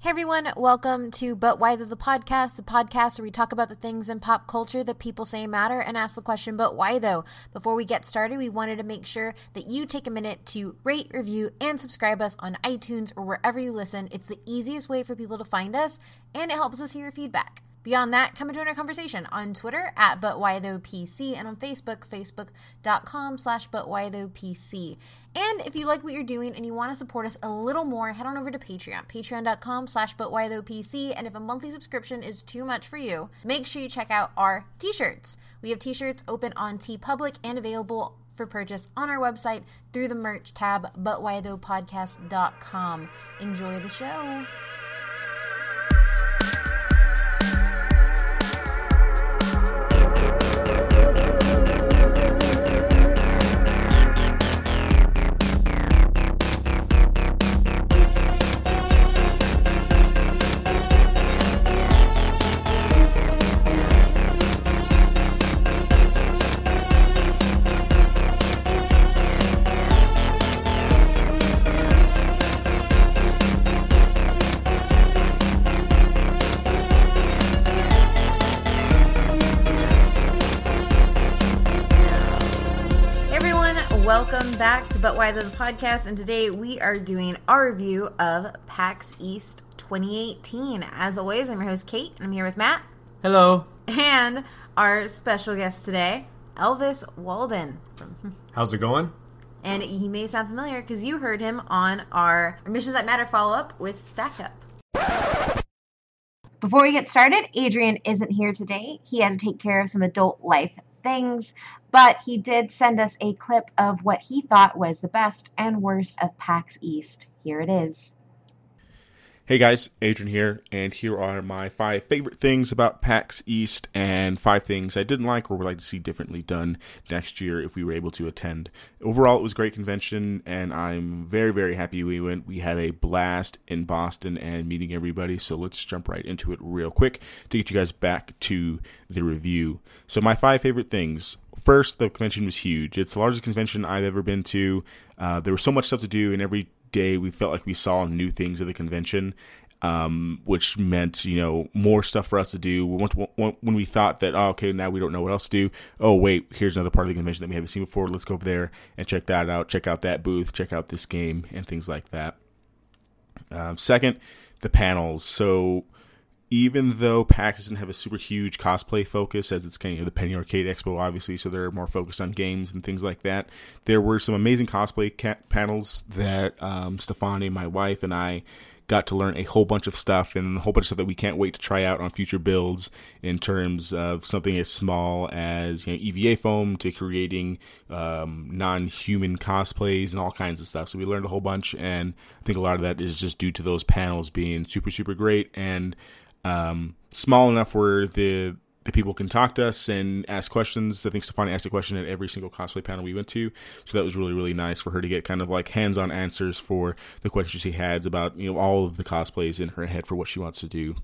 Hey everyone, welcome to But Why the podcast where we talk about the things in pop culture that people say matter and ask the question, but why though? Before we get started, we wanted to make sure that you take a minute to rate, review, and subscribe us on iTunes or wherever you listen. It's the easiest way for people to find us, and it helps us hear your feedback. Beyond that, come and join our conversation on Twitter at ButWhyThoughPC and on Facebook, facebook.com/ButWhyThoughPC. And if you like what you're doing and you want to support us a little more, head on over to Patreon, patreon.com/ButWhyThoughPC. And if a monthly subscription is too much for you, make sure you check out our t-shirts. We have t-shirts open on TeePublic and available for purchase on our website through the merch tab, butwhythoughpodcast.com. Enjoy the show. Welcome back to But Why the podcast, and today we are doing our review of PAX East 2018. As always, I'm your host Kate, and I'm here with Matt. Hello. And our special guest today, Elvis Walden. How's it going? And he may sound familiar because you heard him on our Missions That Matter follow-up with Stack Up. Before we get started, Adrian isn't here today. He had to take care of some adult life things, but he did send us a clip of what he thought was the best and worst of PAX East. Here it is. Hey guys, Adrian here, and here are my 5 favorite things about PAX East and 5 things I didn't like or would like to see differently done next year if we were able to attend. Overall, it was a great convention, and I'm very, very happy we went. We had a blast in Boston and meeting everybody, so let's jump right into it real quick to get you guys back to the review. So my 5 favorite things. First, the convention was huge. It's the largest convention I've ever been to. There was so much stuff to do, and every day we felt like we saw new things at the convention, which meant, more stuff for us to do. When we thought that, okay, now we don't know what else to do. Oh, wait, here's another part of the convention that we haven't seen before. Let's go over there and check that out. Check out that booth. Check out this game and things like that. Second, the panels. So even though PAX doesn't have a super huge cosplay focus, as it's kind of the Penny Arcade Expo, obviously, so they're more focused on games and things like that, there were some amazing cosplay panels that Stefani, my wife, and I got to learn a whole bunch of stuff, and a whole bunch of stuff that we can't wait to try out on future builds, in terms of something as small as EVA foam to creating non-human cosplays and all kinds of stuff. So we learned a whole bunch, and I think a lot of that is just due to those panels being super, super great, and small enough where the people can talk to us and ask questions. I think Stefani asked a question at every single cosplay panel we went to, so that was really, really nice for her to get kind of like hands-on answers for the questions she has about all of the cosplays in her head for what she wants to do.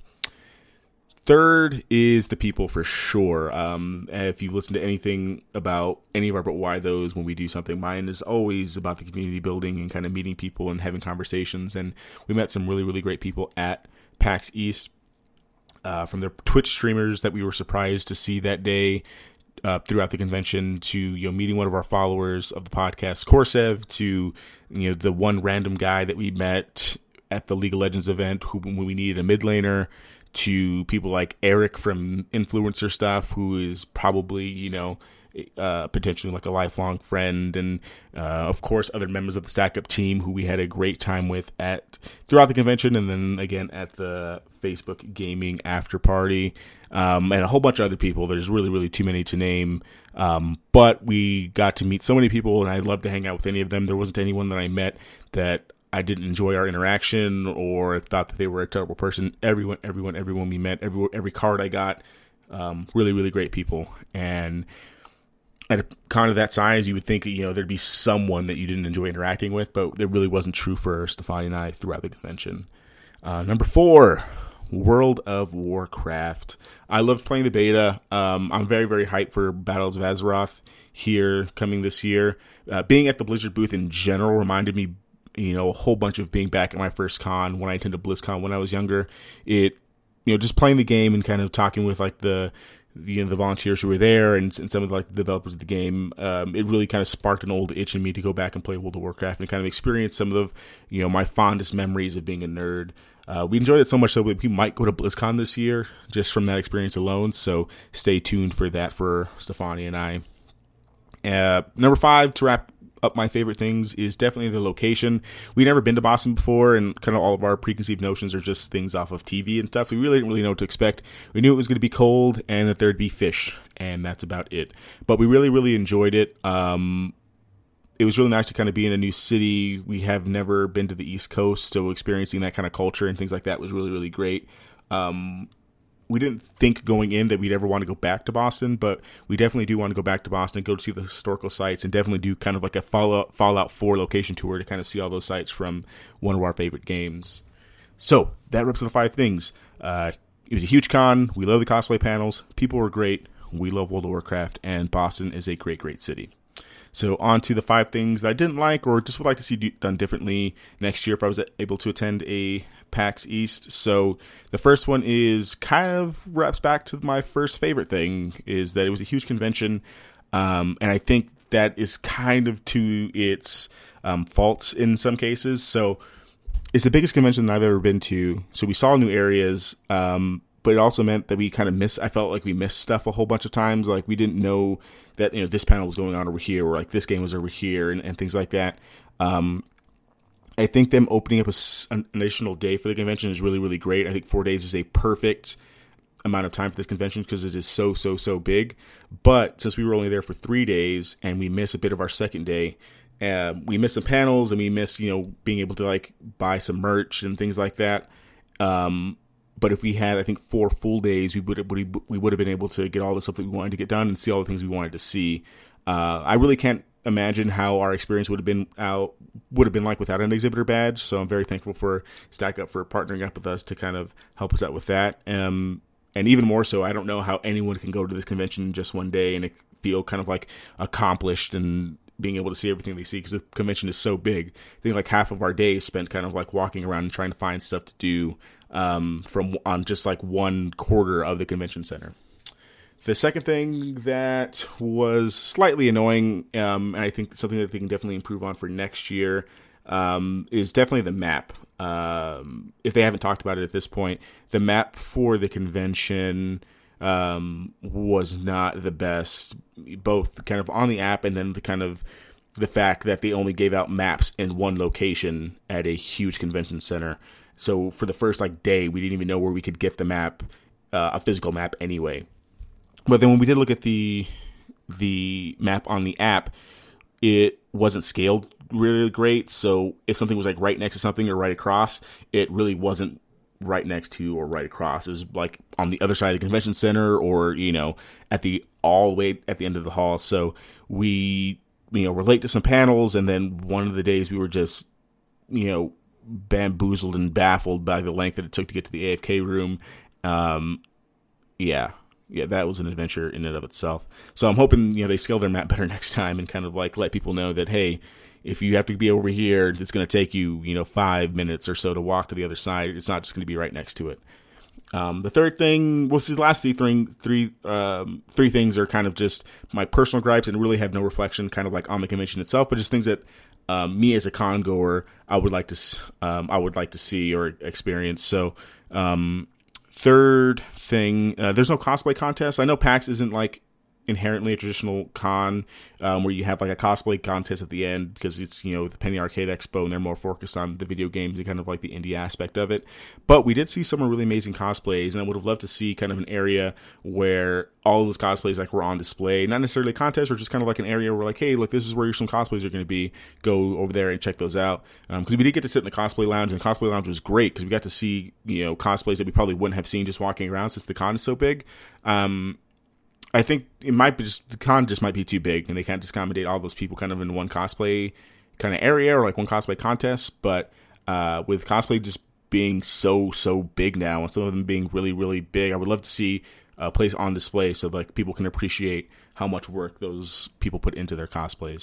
Third is the people, for sure. If you listen to anything about any of our But Why Those when we do something, mine is always about the community building and kind of meeting people and having conversations, and we met some really, really great people at PAX East. From their Twitch streamers that we were surprised to see that day throughout the convention, to meeting one of our followers of the podcast, Corsev, to the one random guy that we met at the League of Legends event when we needed a mid laner, to people like Eric from Influencer Stuff, who is probably potentially like a lifelong friend, and of course other members of the Stack Up team who we had a great time with throughout the convention, and then again at the Facebook gaming after party, and a whole bunch of other people. There's really, really too many to name, but we got to meet so many people, and I'd love to hang out with any of them. There wasn't anyone that I met that I didn't enjoy our interaction or thought that they were a terrible person. Everyone we met, every card I got, really, really great people. And at a con of that size, you would think there'd be someone that you didn't enjoy interacting with, but it really wasn't true for Stefani and I throughout the convention. Number 4, World of Warcraft. I loved playing the beta. I'm very, very hyped for Battles of Azeroth here coming this year. Being at the Blizzard booth in general reminded me a whole bunch of being back at my first con when I attended BlizzCon when I was younger. It, just playing the game and kind of talking with like the volunteers who were there and some of the developers of the game, it really kind of sparked an old itch in me to go back and play World of Warcraft and kind of experience some of my fondest memories of being a nerd. We enjoyed it so much so we might go to BlizzCon this year just from that experience alone. So stay tuned for that for Stefania and I. Number 5 to wrap up my favorite things is definitely the location. We'd never been to Boston before, and kind of all of our preconceived notions are just things off of TV and stuff. We really didn't know what to expect. We knew it was going to be cold and that there'd be fish, and that's about it. But we really, really enjoyed it. It was really nice to kind of be in a new city. We have never been to the East Coast, so experiencing that kind of culture and things like that was really, really great. We didn't think going in that we'd ever want to go back to Boston, but we definitely do want to go back to Boston, go to see the historical sites, and definitely do kind of like a Fallout 4 location tour to kind of see all those sites from one of our favorite games. So that wraps up the 5 things. It was a huge con. We love the cosplay panels. People were great. We love World of Warcraft, and Boston is a great, great city. So on to the 5 things that I didn't like or just would like to see done differently next year if I was able to attend a PAX East. So the first one is kind of wraps back to my first favorite thing, is that it was a huge convention. And I think that is kind of to its faults in some cases. So it's the biggest convention that I've ever been to. So we saw new areas, but it also meant that I felt like we missed stuff a whole bunch of times. Like we didn't know that, this panel was going on over here, or like this game was over here and things like that. I think them opening up an additional day for the convention is really, really great. I think 4 days is a perfect amount of time for this convention because it is so, so, so big. But since we were only there for 3 days and we missed a bit of our second day, we missed some panels and we missed, being able to like buy some merch and things like that. But if we had, I think, 4 full days, we would have been able to get all the stuff that we wanted to get done and see all the things we wanted to see. I really can't imagine how our experience would have been like without an exhibitor badge. So I'm very thankful for Stack Up for partnering up with us to kind of help us out with that. And even more so, I don't know how anyone can go to this convention in just one day and feel kind of like accomplished and being able to see everything they see, because the convention is so big. I think like half of our day is spent kind of like walking around and trying to find stuff to do from on just like 1/4 of the convention center. The second thing that was slightly annoying, and I think something that they can definitely improve on for next year, is definitely the map. If they haven't talked about it at this point, the map for the convention was not the best, both kind of on the app and then the fact that they only gave out maps in one location at a huge convention center. So for the first day, we didn't even know where we could get the map, a physical map anyway. But then when we did look at the map on the app, it wasn't scaled really great. So if something was right next to something or right across, it really wasn't right next to or right across. It was like on the other side of the convention center, or all the way at the end of the hall. So we were late to some panels, and then one of the days we were just bamboozled and baffled by the length that it took to get to the AFK room. Yeah, that was an adventure in and of itself. So I'm hoping, they scale their map better next time and kind of let people know that, hey, if you have to be over here, it's going to take you, 5 minutes or so to walk to the other side. It's not just going to be right next to it. The third thing, the last three things are kind of just my personal gripes and really have no reflection kind of on the convention itself, but just things that me as a con goer, I would like to see or experience. So, third thing, there's no cosplay contest. I know PAX isn't inherently a traditional con where you have a cosplay contest at the end, because it's the Penny Arcade Expo and they're more focused on the video games and kind of the indie aspect of it. But we did see some really amazing cosplays, and I would have loved to see kind of an area where all of those cosplays were on display, not necessarily a contest, or just kind of an area where hey, look, this is where some cosplays are going to be. Go over there and check those out, because we did get to sit in the cosplay lounge, and the cosplay lounge was great because we got to see cosplays that we probably wouldn't have seen just walking around, since the con is so big. I think it might be the con just might be too big, and they can't just accommodate all those people kind of in one cosplay kind of area or one cosplay contest. But with cosplay just being so big now, and some of them being really, really big, I would love to see a place on display so people can appreciate how much work those people put into their cosplays.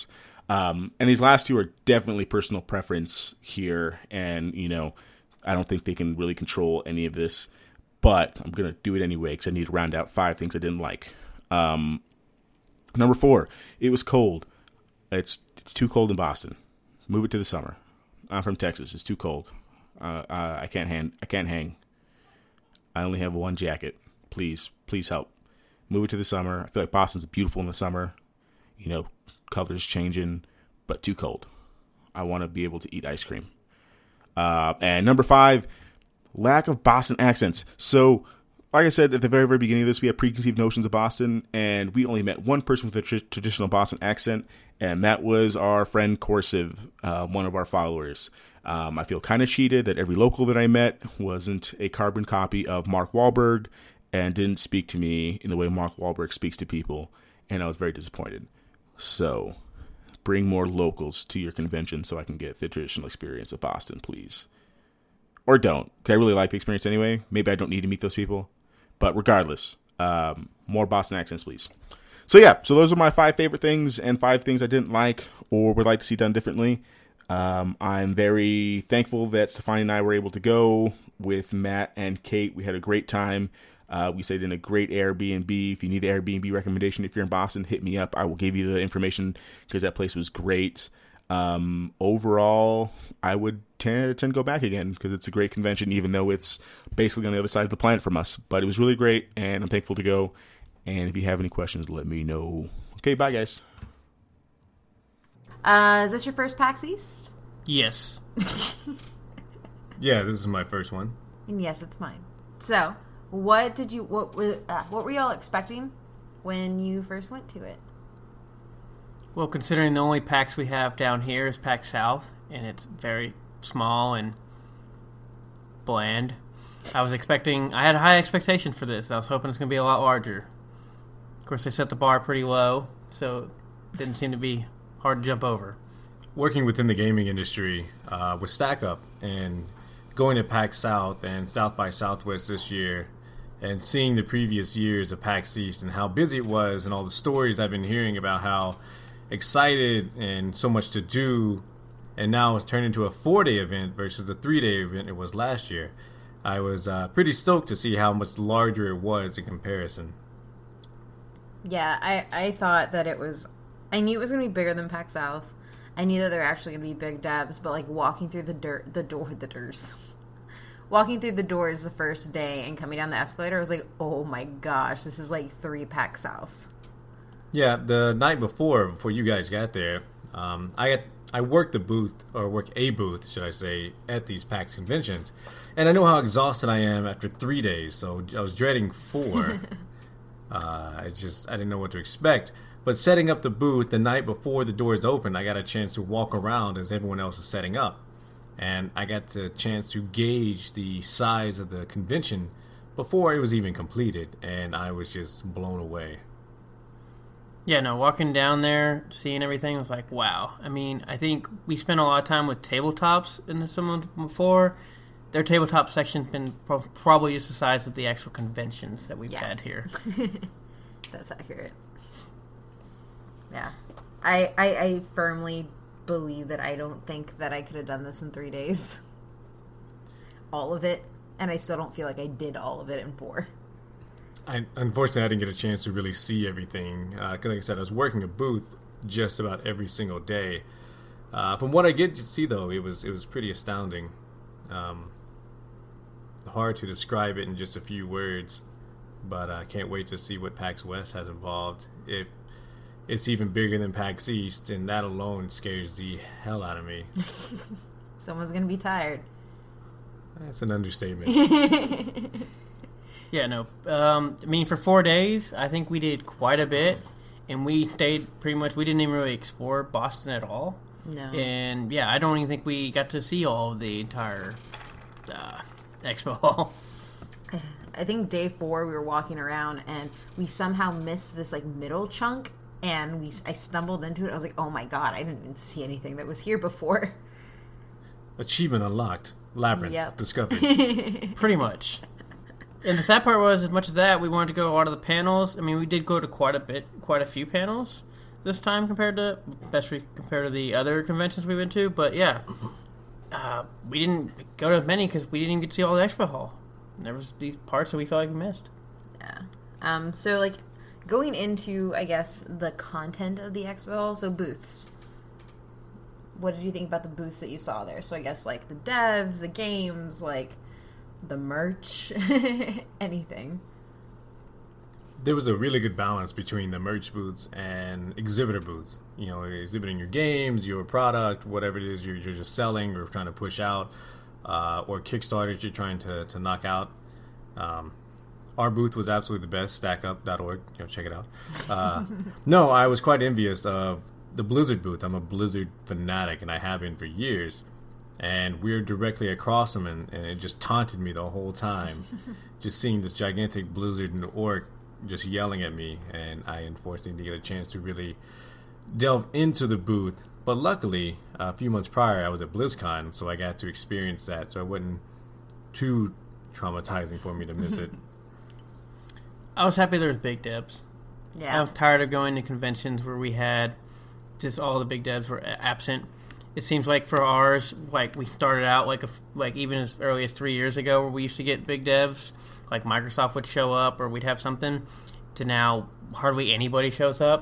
And these last two are definitely personal preference here. And, I don't think they can really control any of this. But I'm going to do it anyway because I need to round out 5 things I didn't like. Number 4, it was cold. It's too cold in Boston. Move it to the summer. I'm from Texas. It's too cold. I can't hang. I only have one jacket. Please help. Move it to the summer. I feel like Boston's beautiful in the summer. Colors changing, but too cold. I want to be able to eat ice cream. And number 5, lack of Boston accents. So, like I said at the very, very beginning of this, we had preconceived notions of Boston, and we only met one person with a traditional Boston accent, and that was our friend Corsiv, one of our followers. I feel kind of cheated that every local that I met wasn't a carbon copy of Mark Wahlberg and didn't speak to me in the way Mark Wahlberg speaks to people, and I was very disappointed. So, bring more locals to your convention so I can get the traditional experience of Boston, please. Or don't, because I really like the experience anyway. Maybe I don't need to meet those people. But regardless, more Boston accents, please. So those are my 5 favorite things and 5 things I didn't like or would like to see done differently. I'm very thankful that Stefani and I were able to go with Matt and Kate. We had a great time. We stayed in a great Airbnb. If you need an Airbnb recommendation, if you're in Boston, hit me up. I will give you the information because that place was great. Overall, I would tend to go back again because it's a great convention, even though it's basically on the other side of the planet from us. But it was really great, and I'm thankful to go. And if you have any questions, let me know. Okay, bye, guys. Is this your first PAX East? Yes. Yeah, this is my first one. And yes, it's mine. So, what were y'all expecting when you first went to it? Well, considering the only PAX we have down here is PAX South, and it's very small and bland, I had a high expectation for this. I was hoping it's going to be a lot larger. Of course, they set the bar pretty low, so it didn't seem to be hard to jump over. Working within the gaming industry with Stack Up and going to PAX South and South by Southwest this year and seeing the previous years of PAX East and how busy it was and all the stories I've been hearing about how excited and so much to do, and now it's turned into a 4-day event versus the 3-day event it was last year. I was pretty stoked to see how much larger it was in comparison. Yeah, I thought that I knew it was going to be bigger than PAX South. I knew that there were actually going to be big devs, but walking through walking through the doors the first day and coming down the escalator, I was like, oh my gosh, this is like 3 PAX Souths. Yeah, the night before you guys got there, I worked a booth, should I say, at these PAX conventions, and I know how exhausted I am after 3 days, so I was dreading 4. I didn't know what to expect. But setting up the booth the night before the doors opened, I got a chance to walk around as everyone else is setting up, and I got a chance to gauge the size of the convention before it was even completed, and I was just blown away. Yeah, no, walking down there, seeing everything was like, wow. I mean, I think we spent a lot of time with tabletops in some of them before. Their tabletop section's been probably just the size of the actual conventions that we've had here. That's accurate. Yeah. I firmly believe that I don't think that I could have done this in 3 days. All of it. And I still don't feel like I did all of it in 4. Unfortunately, I didn't get a chance to really see everything. 'Cause like I said, I was working a booth just about every single day. From what I get to see, though, it was pretty astounding. Hard to describe it in just a few words, but I can't wait to see what PAX West has involved. If it's even bigger than PAX East, and that alone scares the hell out of me. Someone's going to be tired. That's an understatement. Yeah, no. I mean, for 4 days, I think we did quite a bit, and we stayed pretty much, we didn't even really explore Boston at all. No. And, yeah, I don't even think we got to see all of the entire expo hall. I think day 4 we were walking around, and we somehow missed this, middle chunk, and I stumbled into it. I was like, oh my god, I didn't even see anything that was here before. Achievement unlocked. Labyrinth discovered. Pretty much. And the sad part was, as much as that, we wanted to go to a lot of the panels. I mean, we did go to quite a few panels. this time especially compared to the other conventions we went to. But yeah, we didn't go to many because we didn't even get to see all the expo hall. There was these parts that we felt like we missed. Yeah. So like going into, I guess, the content of the expo hall, so booths. What did you think about the booths that you saw there? So I guess like the devs, the games, like the merch, anything. There was a really good balance between the merch booths and exhibitor booths. You know, exhibiting your games, your product, whatever it is you're just selling or trying to push out, or Kickstarters you're trying to knock out. Our booth was absolutely the best, stackup.org. You know, check it out. No, I was quite envious of the Blizzard booth. I'm a Blizzard fanatic, and I have been for years. And we're directly across them, and it just taunted me the whole time. Just seeing this gigantic Blizzard and orc just yelling at me, and I unfortunately didn't get a chance to really delve into the booth. But luckily, a few months prior, I was at BlizzCon, so I got to experience that, so it wasn't too traumatizing for me to miss it. I was happy there was big devs. Yeah. I was tired of going to conventions where we had just all the big devs were absent. It seems like for ours, like we started out like even as early as 3 years ago, where we used to get big devs, like Microsoft would show up or we'd have something, to now hardly anybody shows up,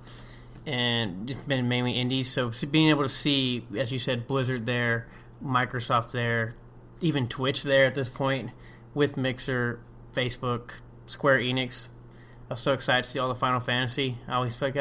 and it's been mainly indies. So being able to see, as you said, Blizzard there, Microsoft there, even Twitch there at this point, with Mixer, Facebook, Square Enix. I was so excited to see all the Final Fantasy. I always felt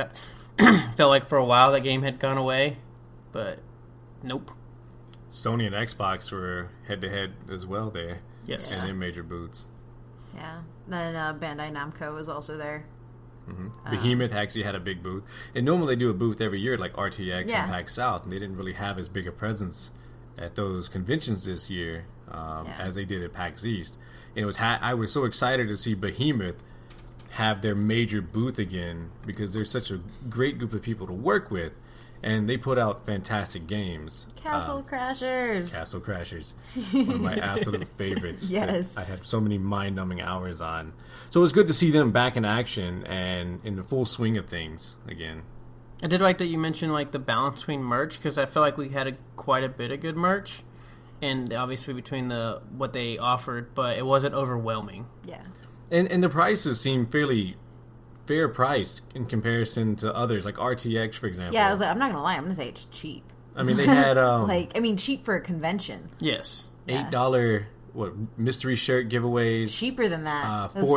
like for a while that game had gone away, but nope. Sony and Xbox were head-to-head as well there. Yes. And their major booths. Yeah. Then Bandai Namco was also there. Mm-hmm. Behemoth actually had a big booth. And normally they do a booth every year like RTX Yeah. and PAX South, and they didn't really have as big a presence at those conventions this year as they did at PAX East. And it was I was so excited to see Behemoth have their major booth again, because they're such a great group of people to work with, and they put out fantastic games. Castle Crashers. Castle Crashers, one of my absolute favorites. Yes. that I have so many mind-numbing hours on. So it was good to see them back in action and in the full swing of things again. I did like that you mentioned like the balance between merch, because I feel like we had quite a bit of good merch, and obviously between what they offered, but it wasn't overwhelming. Yeah. And the prices seem fairly fair price in comparison to others, like RTX, for example. Yeah, I was like, I'm not gonna lie, I'm gonna say it's cheap. I mean, they had cheap for a convention. Yes. $8 mystery shirt giveaways, Cheaper than that. $4,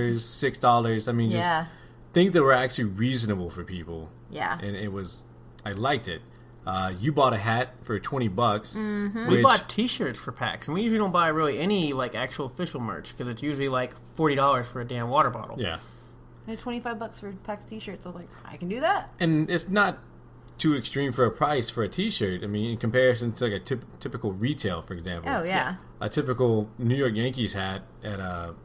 $6. I mean, just things that were actually reasonable for people. Yeah. And I liked it. You bought a hat for $20. Mm-hmm. We bought T-shirts for PAX, and we usually don't buy really any like actual official merch, because it's usually like $40 for a damn water bottle. Yeah. I had $25 for PAX T-shirts. I was like, I can do that. And it's not too extreme for a price for a T-shirt. I mean, in comparison to like a typical retail, for example. Oh, yeah. A typical New York Yankees hat at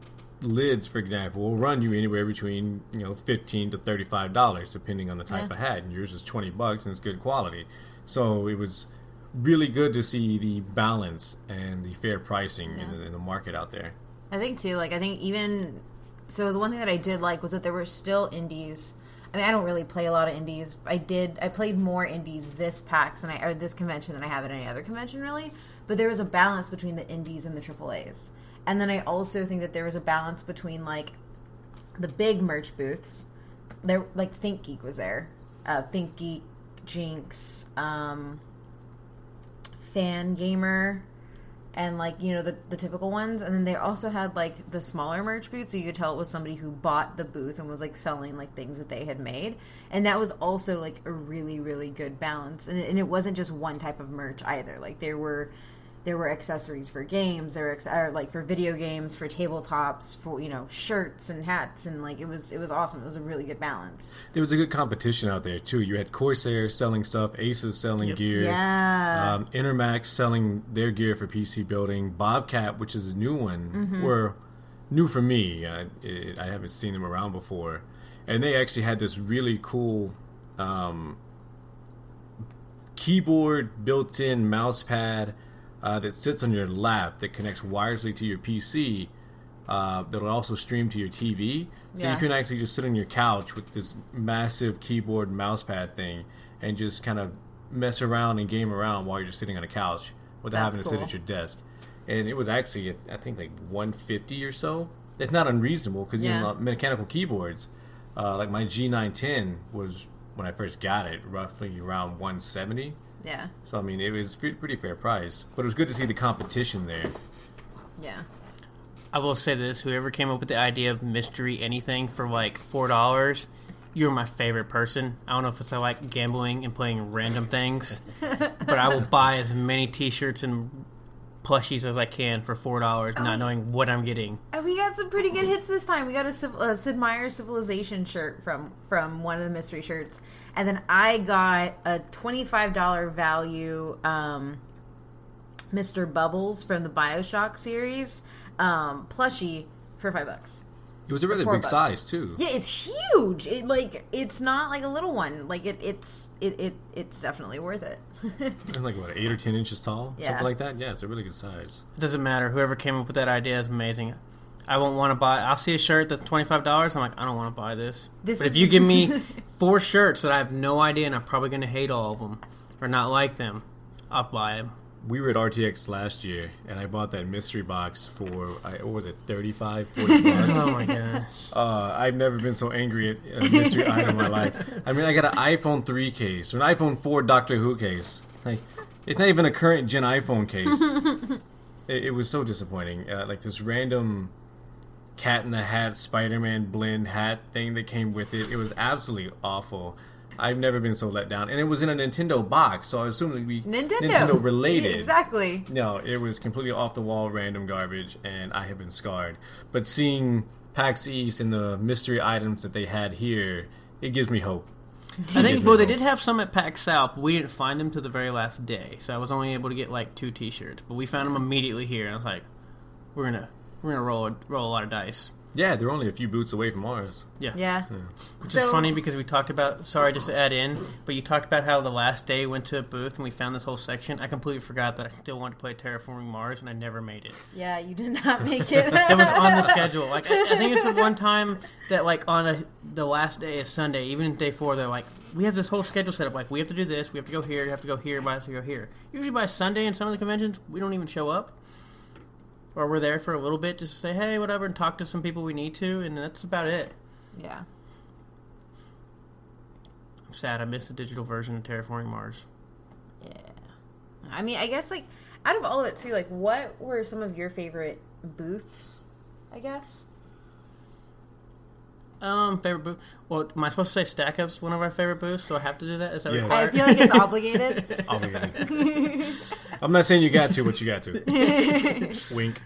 Lids, for example, will run you anywhere between $15 to $35, depending on the type of hat. And yours is $20, and it's good quality. So it was really good to see the balance and the fair pricing in the market out there. I think too. Like, I think even so, the one thing that I did like was that there were still indies. I mean, I don't really play a lot of indies. I played more indies this PAX or this convention than I have at any other convention, really. But there was a balance between the indies and the AAAs. And then I also think that there was a balance between like the big merch booths. There, like ThinkGeek was there. ThinkGeek, Jinx, Fangamer, and like the typical ones. And then they also had like the smaller merch booths, so you could tell it was somebody who bought the booth and was like selling like things that they had made. And that was also like a really, really good balance. And it wasn't just one type of merch either. Like there were accessories for games, there were like for video games, for tabletops, for shirts and hats, and like it was awesome. It was a really good balance. There was a good competition out there too. You had Corsair selling stuff, Asus selling gear, Intermax selling their gear for PC building, Bobcat, which is a new one, were new for me. I haven't seen them around before, and they actually had this really cool keyboard, built-in mouse pad that sits on your lap that connects wirelessly to your PC that'll also stream to your TV. So Yeah. you can actually just sit on your couch with this massive keyboard mouse pad thing and just kind of mess around and game around while you're just sitting on a couch without That's having to sit cool. at your desk. And it was actually, I think, like $150 or so. It's not unreasonable because Yeah. mechanical keyboards, like my G910 was, when I first got it, roughly around $170. Yeah. So, I mean, it was pretty fair price. But it was good to see the competition there. Yeah. I will say this: whoever came up with the idea of mystery anything for like $4, you're my favorite person. I don't know if it's I like gambling and playing random things, but I will buy as many T-shirts and plushies as I can for $4, not knowing what I'm getting. And we got some pretty good hits this time. We got a Sid Meier's Civilization shirt from one of the mystery shirts. And then I got a $25 value Mr. Bubbles from the BioShock series plushie for $5. It was a rather $4. big size, too. Yeah, it's huge. It's not like a little one. Like it's definitely worth it. It's like, what, 8 or 10 inches tall? Yeah. Something like that? Yeah, it's a really good size. It doesn't matter. Whoever came up with that idea is amazing. I won't want to buy. I'll see a shirt that's $25. I'm like, I don't want to buy this. But if you give me 4 shirts that I have no idea and I'm probably going to hate all of them or not like them, I'll buy them. We were at RTX last year, and I bought that mystery box for, what was it, $35, $40? Oh my gosh. I've never been so angry at a mystery item in my life. I mean, I got an iPhone 3 case, or an iPhone 4 Doctor Who case. Like, it's not even a current gen iPhone case. It was so disappointing. Like this random Cat in the Hat Spider-Man blend hat thing that came with it. It was absolutely awful. I've never been so let down. And it was in a Nintendo box, so I assume that we Nintendo related. Exactly. No, it was completely off the wall random garbage, and I have been scarred. But seeing PAX East and the mystery items that they had here, it gives me hope. I think, well, they did have some at PAX South, but we didn't find them till the very last day. So I was only able to get like 2 T-shirts, but we found them immediately here, and I was like, we're gonna roll a lot of dice. Yeah, they're only a few booths away from ours. Yeah. Which is funny because we talked about, sorry, just to add in, but you talked about how the last day went to a booth and we found this whole section. I completely forgot that I still wanted to play Terraforming Mars and I never made it. Yeah, you did not make it. It was on the schedule. Like I think it's the one time that like on the last day is Sunday, even day 4, they're like, we have this whole schedule set up. Like we have to do this, we have to go here, we have to go here, we have to go here. Usually by Sunday in some of the conventions, we don't even show up. Or we're there for a little bit just to say, hey, whatever, and talk to some people we need to, and that's about it. Yeah. I'm sad I missed the digital version of Terraforming Mars. Yeah. I mean, I guess, like, out of all of it, too, like, what were some of your favorite booths, I guess? Favorite booth? Well, am I supposed to say Stack Up's one of our favorite booths? Do I have to do that? Is that Yes. I required? feel like it's obligated. Obligated. I'm not saying you got to, but you got to. Wink.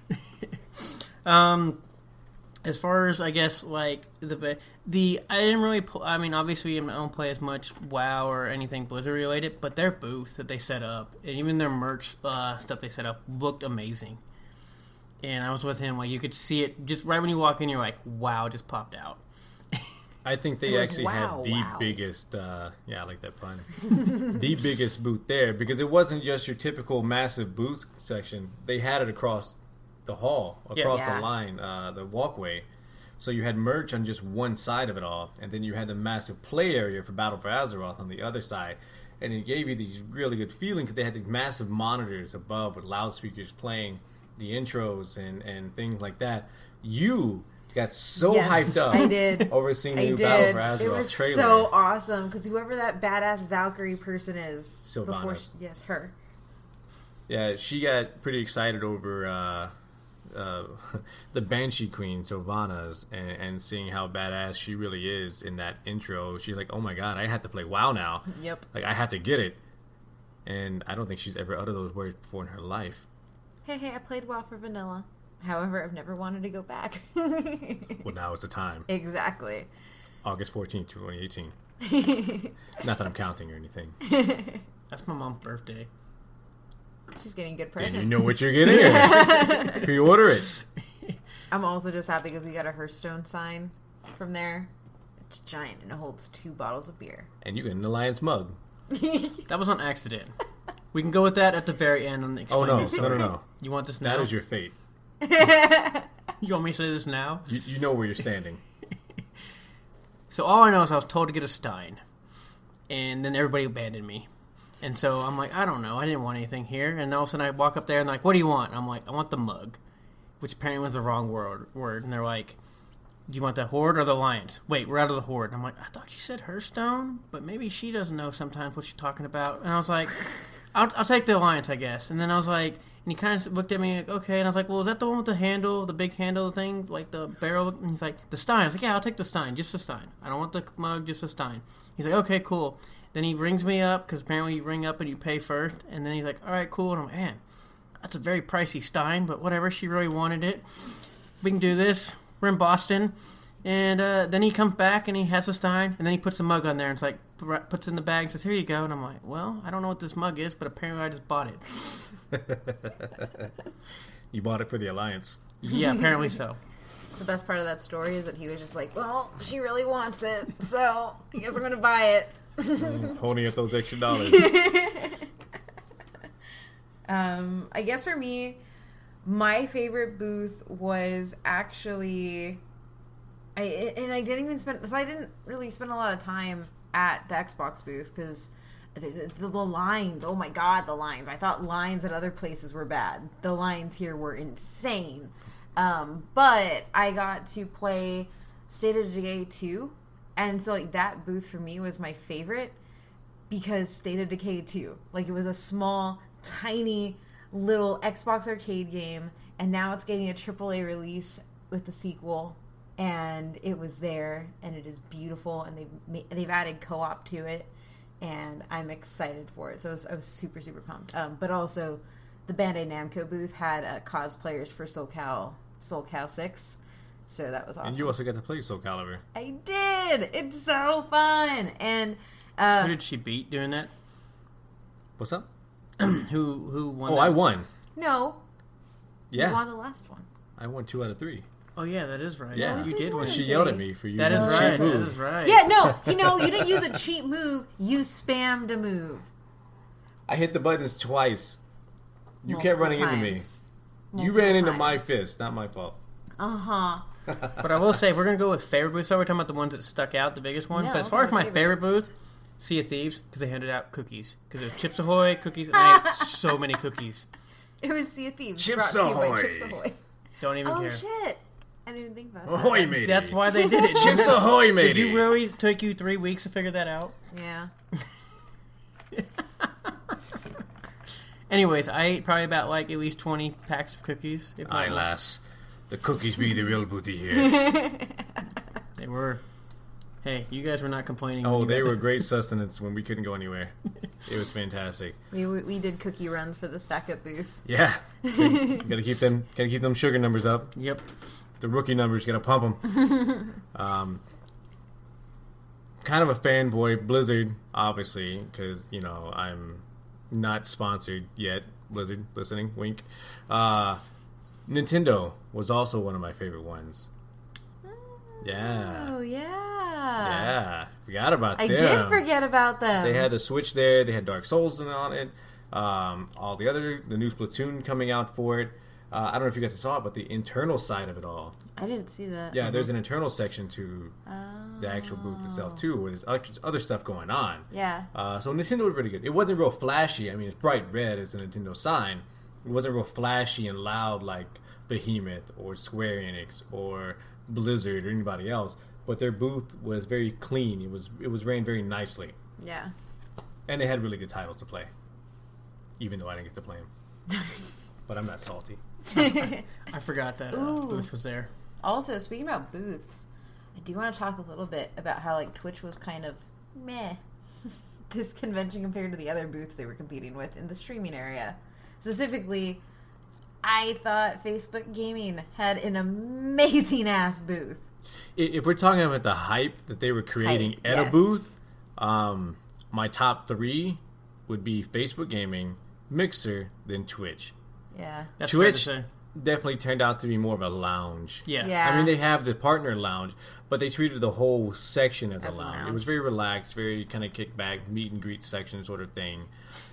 As far as I guess like the I didn't really I mean obviously I don't play as much WoW or anything Blizzard related, but their booth that they set up and even their merch stuff they set up looked amazing. And I was with him, like you could see it just right when you walk in, you're like, wow, just popped out. I think they It was actually wow, had the wow. biggest, yeah, I like that pun, the biggest booth there, because it wasn't just your typical massive booth section. They had it across the hall, across Yeah. the line, the walkway. So you had merch on just one side of it all, and then you had the massive play area for Battle for Azeroth on the other side. And it gave you these really good feeling because they had these massive monitors above with loudspeakers playing the intros and things like that. You got so Yes, hyped up I did. over seeing the I new did. Battle for It Azeroth was trailer. so awesome because whoever that badass Valkyrie person is, Sylvanas. yes, her. Yeah, she got pretty excited over the Banshee Queen, Sylvanas, and seeing how badass she really is in that intro. She's like, oh my god, I have to play WoW now. Yep. Like, I have to get it. And I don't think she's ever uttered those words before in her life. Hey, I played WoW for vanilla. However, I've never wanted to go back. Well, now is the time. Exactly. August 14th, 2018. Not that I'm counting or anything. That's my mom's birthday. She's getting good And presents. you know what you're getting. Pre-order it. I'm also just happy because we got a Hearthstone sign from there. It's giant and it holds 2 bottles of beer. And you get an Alliance mug. That was on accident. We can go with that at the very end on the Oh, explain no. the story. No. You want this now? That is your fate. You want me to say this now? You know where you're standing. So all I know is I was told to get a Stein, and then everybody abandoned me. And so I'm like, I don't know. I didn't want anything here. And all of a sudden I walk up there and they're like, what do you want? And I'm like, I want the mug, which apparently was the wrong word. And they're like, do you want the Horde or the Alliance? Wait, we're out of the Horde. And I'm like, I thought you said Hearthstone, but maybe she doesn't know sometimes what she's talking about. And I was like, I'll take the Alliance, I guess. And then I was like, and he kind of looked at me like, okay. And I was like, well, is that the one with the handle, the big handle thing, like the barrel? And he's like, the Stein. I was like, yeah, I'll take the Stein, just the Stein. I don't want the mug, just the Stein. He's like, okay, cool. Then he rings me up, because apparently you ring up and you pay first. And then he's like, all right, cool. And I'm like, man, that's a very pricey Stein, but whatever. She really wanted it. We can do this. We're in Boston. And then he comes back and he has a Stein, and then he puts the mug on there and it's like, puts it in the bag and says, here you go. And I'm like, well, I don't know what this mug is, but apparently I just bought it. You bought it for the Alliance. Yeah, apparently so. The best part of that story is that he was just like, well, she really wants it, so I guess I'm going to buy it. Holding up those extra dollars. I guess for me, my favorite booth was actually... I didn't really spend a lot of time at the Xbox booth because the lines, oh my god, the lines. I thought lines at other places were bad. The lines here were insane. But I got to play State of Decay 2, and so like that booth for me was my favorite because State of Decay 2, like it was a small, tiny little Xbox arcade game, and now it's getting a AAA release with the sequel. And it was there, and it is beautiful, and they've added co-op to it, and I'm excited for it. So I was super, super pumped. But also, the Bandai Namco booth had cosplayers for Soul Cal 6, so that was awesome. And you also got to play Soul Calibur. I did! It's so fun! And who did she beat doing that? What's up? Who won? Oh, that? I won. No. Yeah. You won the last one. I won 2 out of 3. Oh yeah, that is right. Yeah, you did win. She yelled at me for using That is a right. cheap move. That is right. Yeah, no, you didn't use a cheap move. You spammed a move. I hit the buttons twice. You kept running into me. You Multiple ran into my times. fist, not my fault. Uh-huh. But I will say, if we're going to go with favorite booths, so we're talking about the ones that stuck out, the biggest one. No, but as far as my favorite booth, Sea of Thieves, because they handed out cookies. Because there's Chips Ahoy, cookies, and I ate so many cookies. It was Sea of Thieves. Chips brought to you by Ahoy. Chips Ahoy. Don't even care. Oh, shit. I didn't even think about that. Ahoy, matey. That's why they did it. Chips Ahoy, Did matey. you really take you 3 weeks to figure that out? Yeah. Anyways, I ate probably about like at least 20 packs of cookies. If not Aye, more. lass. The cookies be the real booty here. They were. Hey, you guys were not complaining. Oh, when they you were great sustenance when we couldn't go anywhere. It was fantastic. We did cookie runs for the Stack Up booth. Yeah. Gotta keep them sugar numbers up. Yep. The rookie numbers, gotta pump them. Kind of a fanboy, Blizzard, obviously, because, you know, I'm not sponsored yet. Blizzard, listening, wink. Nintendo was also one of my favorite ones. Yeah. Oh, yeah. Yeah. Forgot about I them. did forget about them. They had the Switch there. They had Dark Souls on it. All the new Splatoon coming out for it. I don't know if you guys saw it, but the internal side of it all. I didn't see that. Yeah, there's an internal section to the actual booth itself too, where there's other stuff going on. Yeah. So Nintendo was really good. It wasn't real flashy. I mean, it's bright red as a Nintendo sign. It wasn't real flashy and loud like Behemoth or Square Enix or Blizzard or anybody else. But their booth was very clean. It was ran very nicely. Yeah. And they had really good titles to play. Even though I didn't get to play them. But I'm not salty. I forgot that booth was there. Also, speaking about booths, I do want to talk a little bit about how like Twitch was kind of meh this convention compared to the other booths they were competing with in the streaming area. Specifically, I thought Facebook Gaming had an amazing ass booth. If we're talking about the hype that they were creating at a booth, my top 3 would be Facebook Gaming, Mixer, then Twitch. Yeah. That's fair to Twitch say. definitely turned out to be more of a lounge. Yeah. Yeah. I mean, they have the partner lounge, but they treated the whole section as a lounge. It was very relaxed, very kind of kick back, meet and greet section sort of thing.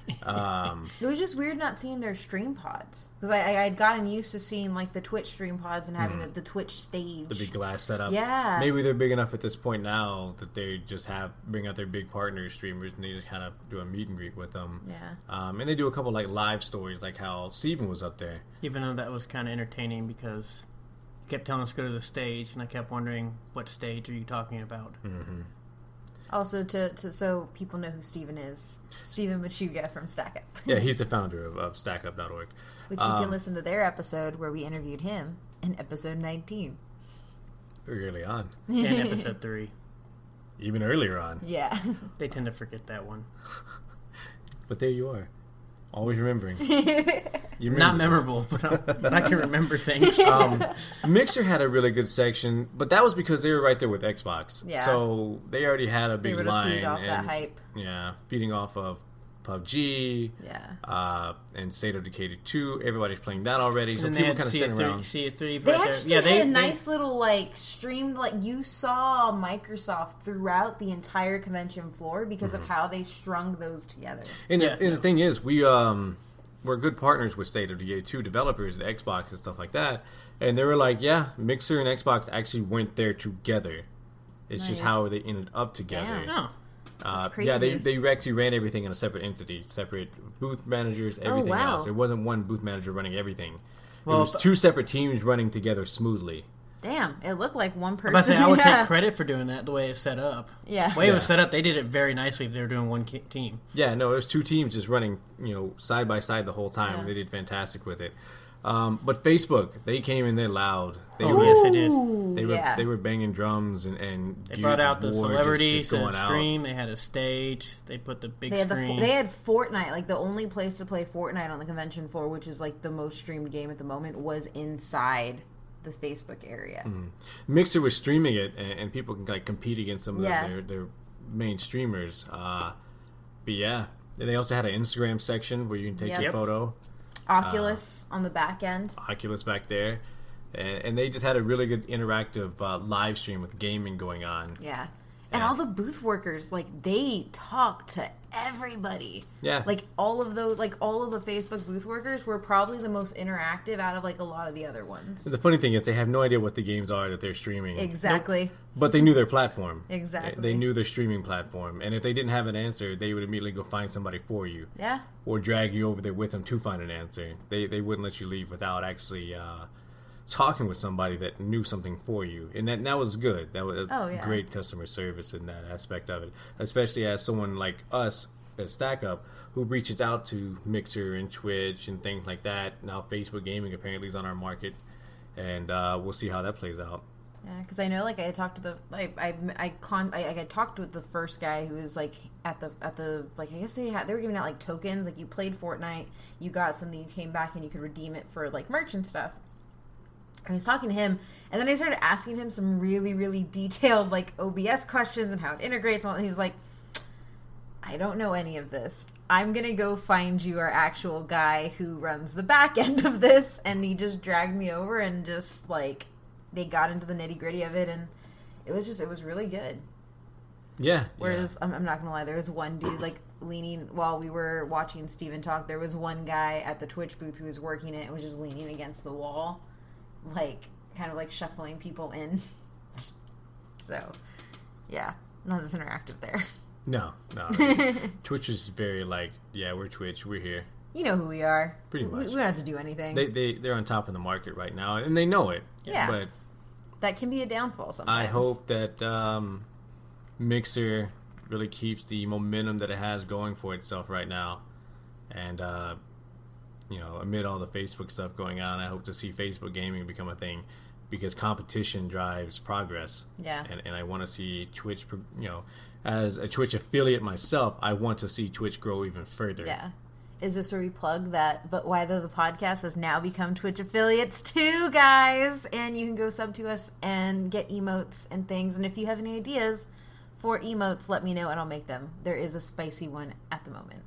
It was just weird not seeing their stream pods because I'd gotten used to seeing like the Twitch stream pods and having the Twitch stage, the big glass setup. Yeah, maybe they're big enough at this point now that they just bring out their big partner streamers and they just kind of do a meet and greet with them. Yeah, and they do a couple like live stories, like how Steven was up there. Even though that was kind of entertaining because he kept telling us to go to the stage, and I kept wondering, what stage are you talking about? Mm-hmm. Also, so people know who Steven is. Steven Machuga from StackUp. Yeah, he's the founder of StackUp.org. Which you can listen to their episode where we interviewed him in episode 19. Very early on. And episode 3. Even earlier on. Yeah. They tend to forget that one. But there you are. Always remembering. You Not memorable, but I can remember things. Mixer had a really good section, but that was because they were right there with Xbox. Yeah. So they already had a big They were to line. feed off that hype. Yeah, feeding off of PUBG. Yeah. And State of Decay 2. Everybody's playing that already. So And people they kind of had standing around. C3 They right there. actually had a nice little, like, streamed, like, you saw Microsoft throughout the entire convention floor because of how they strung those together. And the thing is, we're good partners with State of Decay 2 developers at Xbox and stuff like that. And they were like, yeah, Mixer and Xbox actually went there together. It's just how they ended up together. Damn. Oh. That's crazy. Yeah, they actually ran everything in a separate entity, separate booth managers, everything else. It wasn't one booth manager running everything. Well, it was two separate teams running together smoothly. Damn, it looked like one person. I would take credit for doing that the way it's set up. Yeah. The way it was set up, they did it very nicely if they were doing one team. Yeah, no, it was two teams just running, side by side the whole time. Yeah. They did fantastic with it. But Facebook, they came in there loud. Yes, they did. They were banging drums and They brought out the celebrities just to going stream. They had a stage. They put the big screen. They had Fortnite, like the only place to play Fortnite on the convention floor, which is like the most streamed game at the moment, was inside the Facebook area. Mixer was streaming it, and people can like compete against some of their main streamers. But yeah, and they also had an Instagram section where you can take your photo. Oculus on the back end. Oculus back there. And they just had a really good interactive live stream with gaming going on. Yeah. And all the booth workers, like, they talk to everybody. Yeah. Like, all of the Facebook booth workers were probably the most interactive out of, like, a lot of the other ones. The funny thing is they have no idea what the games are that they're streaming. Exactly. Nope. But they knew their platform. Exactly. They knew their streaming platform. And if they didn't have an answer, they would immediately go find somebody for you. Yeah. Or drag you over there with them to find an answer. They wouldn't let you leave without actually talking with somebody that knew something for you. And that was good. That was great customer service in that aspect of it. Especially as someone like us at StackUp who reaches out to Mixer and Twitch and things like that. Now Facebook Gaming apparently is on our market. And we'll see how that plays out. Yeah, because I know, like, I talked to I talked with the first guy who was like at the like, I guess they were giving out like tokens, like you played Fortnite, you got something, you came back and you could redeem it for like merch and stuff. I was talking to him, and then I started asking him some really, really detailed like OBS questions and how it integrates, and he was like, I don't know any of this. I'm going to go find you our actual guy who runs the back end of this. And he just dragged me over and just, like, they got into the nitty-gritty of it. And it was really good. Yeah. Whereas, I'm not going to lie, there was one dude, like, leaning, while we were watching Steven talk, there was one guy at the Twitch booth who was working it and was just leaning against the wall. Like, kind of, like, shuffling people in. So, yeah, not as interactive there. No. Twitch is very like, yeah, we're Twitch, we're here. You know who we are. Pretty much. We don't have to do anything. They're on top of the market right now, and they know it. Yeah. But that can be a downfall sometimes. I hope that Mixer really keeps the momentum that it has going for itself right now. And, amid all the Facebook stuff going on, I hope to see Facebook gaming become a thing. Because competition drives progress. Yeah. And I want to see Twitch, as a Twitch affiliate myself, I want to see Twitch grow even further. Yeah. Is this where we plug that But Why the Podcast has now become Twitch affiliates too, guys? And you can go sub to us and get emotes and things. And if you have any ideas for emotes, let me know and I'll make them. There is a spicy one at the moment.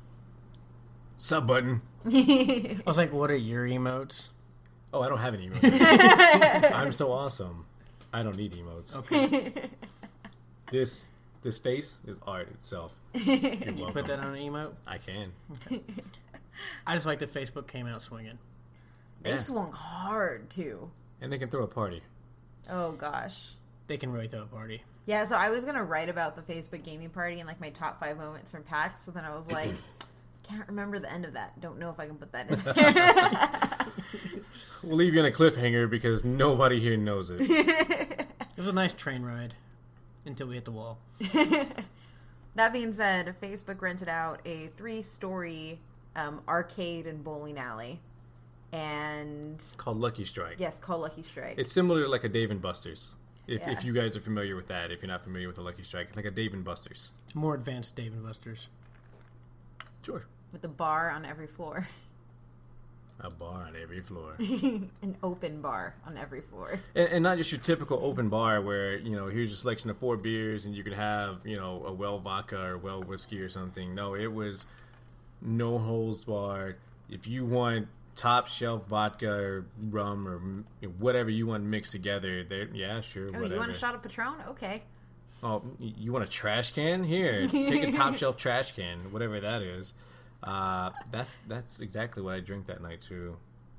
Sub button. I was like, what are your emotes? Oh, I don't have any emotes. I'm so awesome. I don't need emotes. Okay. This This face is art itself. Can you put that on an emote? I can. Okay. I just like that Facebook came out swinging. They swung hard, too. And they can throw a party. Oh, gosh. They can really throw a party. Yeah, so I was going to write about the Facebook gaming party and, like, my top 5 moments from PAX, so then I was like, can't remember the end of that. Don't know if I can put that in there. We'll leave you on a cliffhanger because nobody here knows it. It was a nice train ride until we hit the wall. That being said, Facebook rented out a 3-story arcade and bowling alley. And Called Lucky Strike. yes, called Lucky Strike. It's similar to like a Dave and Buster's. Yeah. If you guys are familiar with that, if you're not familiar with a Lucky Strike, it's like a Dave and Buster's. More advanced Dave and Buster's. Sure. With a bar on every floor. A bar on every floor. An open bar on every floor. And not just your typical open bar where, here's a selection of 4 beers and you can have, a well vodka or well whiskey or something. No, it was no holds barred. If you want top shelf vodka or rum or whatever you want mixed together, yeah, sure, Oh, whatever. you want a shot of Patron? Okay. Oh, you want a trash can? Here, take a top shelf trash can, whatever that is. That's exactly what I drank that night too.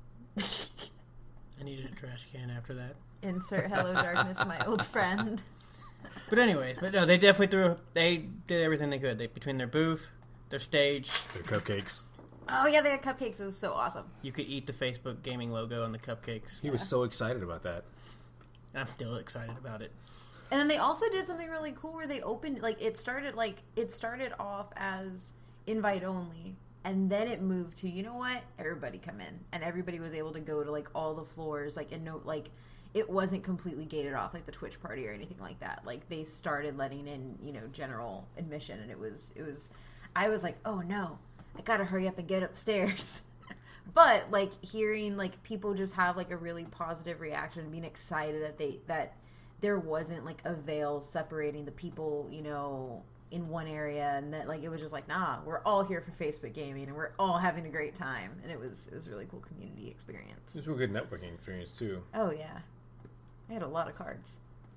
I needed a trash can after that. Insert Hello Darkness, my old friend. But anyways, no, they definitely they did everything they could. Between their booth, their stage. Their cupcakes. Oh, yeah, they had cupcakes. It was so awesome. You could eat the Facebook gaming logo on the cupcakes. He was so excited about that. I'm still excited about it. And then they also did something really cool where they opened, it started off as invite only, and then it moved to, you know what, everybody come in, and everybody was able to go to like all the floors, it wasn't completely gated off like the Twitch party or anything like that. Like they started letting in, general admission, and it was I was like, oh no, I gotta hurry up and get upstairs. But like hearing like people just have like a really positive reaction, being excited that there wasn't like a veil separating the people, in one area, and that like it was just like, nah, we're all here for Facebook gaming and we're all having a great time, and it was a really cool community experience. This was a good networking experience too. Oh yeah, I had a lot of cards.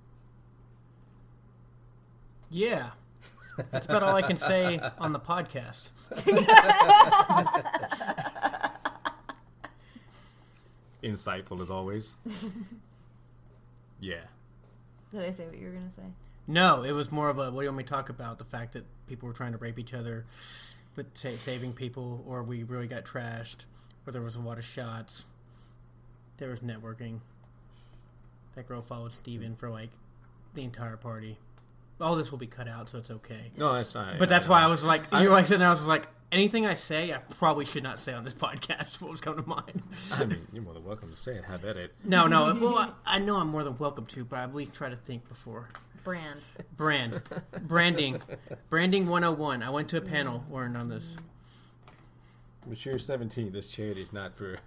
Yeah, that's about all I can say on the podcast. Insightful as always. Yeah. Did I say what you were gonna say? No, it was more of a, what do you want me to talk about? The fact that people were trying to rape each other, but saving people, or we really got trashed, or there was a lot of shots. There was networking. That girl followed Steven for like the entire party. All this will be cut out, so it's okay. No, that's not. But that's why I was like, you were like sitting there, I was like, anything I say, I probably should not say on this podcast. What was coming to mind? I mean, you're more than welcome to say it. Have at it. No. Well, I know I'm more than welcome to, but I really try to think before. Branding 101. I went to a panel learned on this. But you're 17. This charity is not for.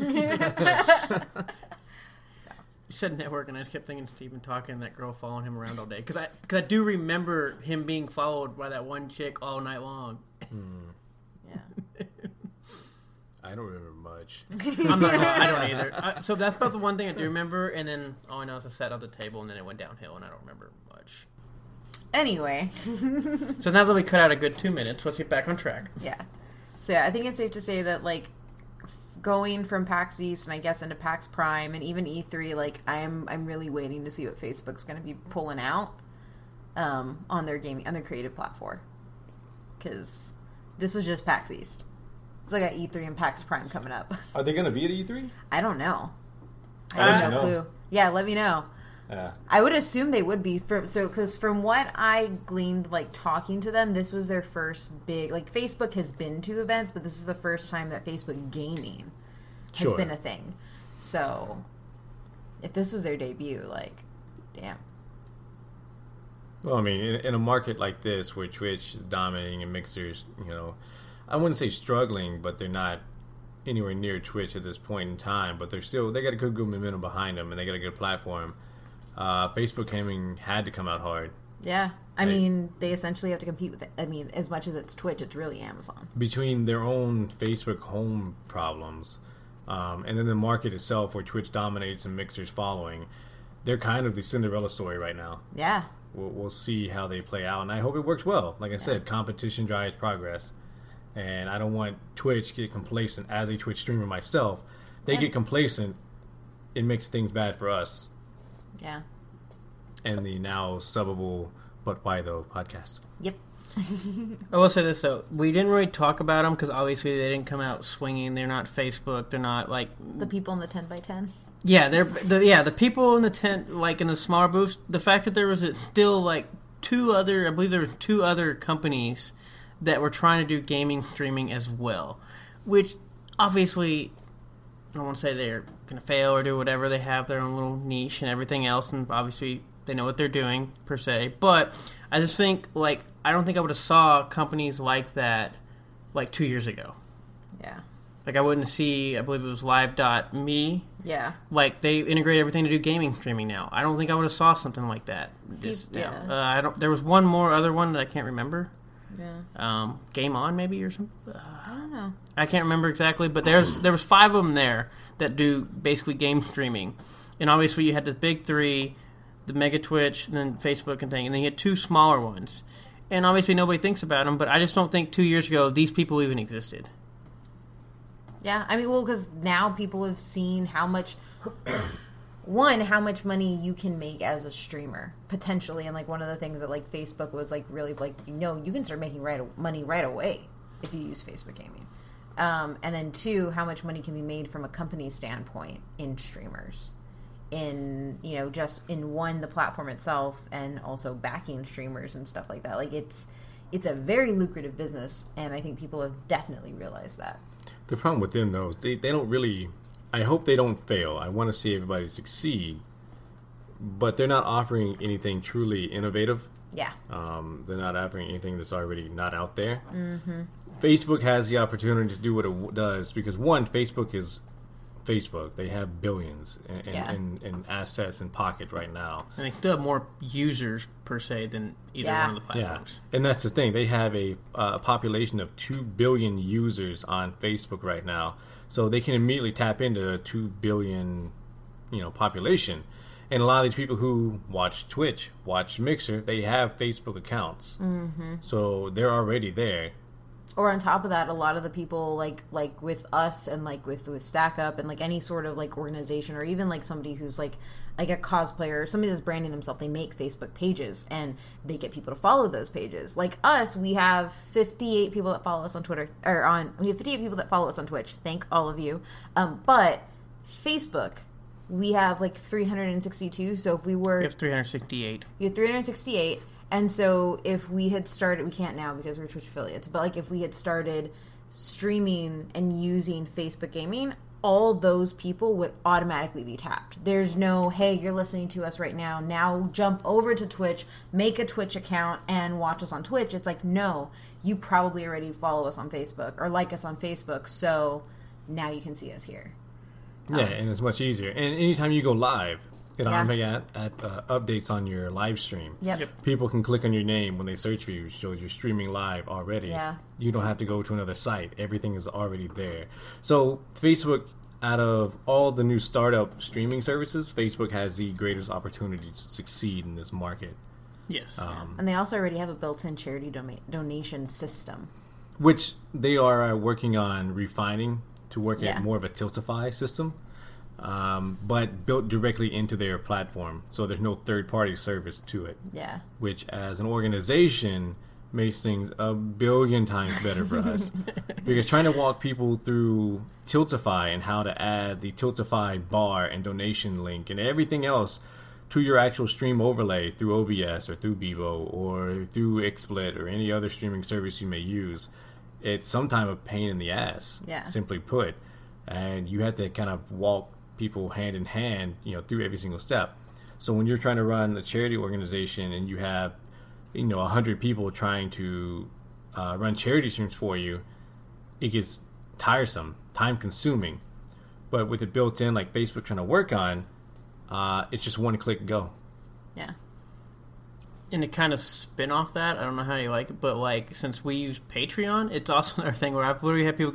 You said network, and I just kept thinking Stephen talking and that girl following him around all day. Because I do remember him being followed by that one chick all night long. Yeah. I don't remember much. I don't either. So that's about the one thing I do remember. And then all I know is I sat on the table, and then it went downhill, and I don't remember much. Anyway. So now that we cut out a good 2 minutes, let's get back on track. Yeah. So yeah, I think it's safe to say that like going from PAX East and I guess into PAX Prime and even E3, like I'm really waiting to see what Facebook's going to be pulling out on their creative platform, because this was just PAX East. So I got E3 and PAX Prime coming up. Are they going to be at E3? I don't know. I have no clue. Yeah, let me know. I would assume they would be because from what I gleaned, like talking to them, this was their first big, like Facebook has been to events, but this is the first time that Facebook gaming has been a thing. So if this was their debut, like, damn. Well, I mean, in a market like this where Twitch is dominating and Mixer's, I wouldn't say struggling, but they're not anywhere near Twitch at this point in time, but they got a good momentum behind them and they got a good platform. Facebook gaming had to come out hard. Yeah. I mean, they essentially have to compete with it. I mean, as much as it's Twitch, it's really Amazon. Between their own Facebook home problems, and then the market itself where Twitch dominates and Mixer's following, they're kind of the Cinderella story right now. Yeah. We'll see how they play out, and I hope it works well. Like I said, competition drives progress, and I don't want Twitch to get complacent. As a Twitch streamer myself, they get complacent, it makes things bad for us. Yeah. And the now subbable But Why Though podcast. Yep. I will say this though, we didn't really talk about them because obviously they didn't come out swinging. They're not Facebook. They're not like The people in the 10x10. Yeah, the people in the tent, like in the smaller booths. The fact that there was still like I believe there were two other companies that were trying to do gaming streaming as well, which obviously I don't want to say they're going to fail or do whatever. They have their own little niche and everything else, and obviously they know what they're doing per se. But I just think I don't think I would have saw companies like that like 2 years ago. Yeah. Like I wouldn't see, I believe it was Live.me. Yeah. Like they integrate everything to do gaming streaming now. I don't think I would have saw something like that. I don't. There was one more other one that I can't remember. Yeah. Game On maybe or something. I don't know. I can't remember exactly, but there was 5 of them there that do basically game streaming, and obviously you had the big 3, the Mega Twitch, and then Facebook and thing, and then you had 2 smaller ones, and obviously nobody thinks about them. But I just don't think 2 years ago these people even existed. Yeah, I mean, well, because now people have seen how much money you can make as a streamer, potentially. And, one of the things that, Facebook was, really, you can start making money right away if you use Facebook gaming. And then, 2, how much money can be made from a company standpoint in streamers. In, just in, the platform itself and also backing streamers and stuff like that. It's a very lucrative business, and I think people have definitely realized that. The problem with them, though, they don't really... I hope they don't fail. I want to see everybody succeed. But they're not offering anything truly innovative. Yeah. They're not offering anything that's already not out there. Mm-hmm. Facebook has the opportunity to do what it does because, one, Facebook is Facebook. They have billions in assets in pocket right now. And they still have more users, per se, than either one of the platforms. Yeah. And that's the thing. They have a population of 2 billion users on Facebook right now. So they can immediately tap into a 2 billion population. And a lot of these people who watch Twitch, watch Mixer, they have Facebook accounts. Mm-hmm. So they're already there. Or on top of that, a lot of the people like with us and with Stack Up and any sort of organization, or even somebody who's like a cosplayer or somebody that's branding themselves, they make Facebook pages and they get people to follow those pages. Like us, we have 58 people that follow us on Twitter, we have 58 people that follow us on Twitch. Thank all of you. But Facebook, we have 362. So if we have 368. We have 368. And so if we had started, we can't now because we're Twitch affiliates, but if we had started streaming and using Facebook gaming, all those people would automatically be tapped. There's no, hey, you're listening to us right now jump over to Twitch, make a Twitch account and watch us on Twitch. It's no, you probably already follow us on Facebook or like us on Facebook, so now you can see us here. Yeah, and it's much easier. And anytime you go live, it automatically updates on your live stream. Yep. People can click on your name when they search for you. It shows you're streaming live already. Yeah. You don't have to go to another site. Everything is already there. So Facebook, out of all the new startup streaming services, Facebook has the greatest opportunity to succeed in this market. Yes. And they also already have a built-in charity donation system. Which they are working on refining to work at more of a Tiltify system. But built directly into their platform, so there's no third-party service to it. Yeah. Which, as an organization, makes things a billion times better for us. Because trying to walk people through Tiltify and how to add the Tiltify bar and donation link and everything else to your actual stream overlay through OBS or through Bebo or through XSplit or any other streaming service you may use, it's sometimes a pain in the ass, simply put. And you have to kind of walk people hand in hand, through every single step. So when you're trying to run a charity organization and you have, 100 people trying to run charity streams for you, it gets tiresome, time consuming. But with it built in, like Facebook trying to work on, it's just one click go. Yeah. And to kind of spin off that, I don't know how you like it, but since we use Patreon, it's also another thing where I've literally had people go,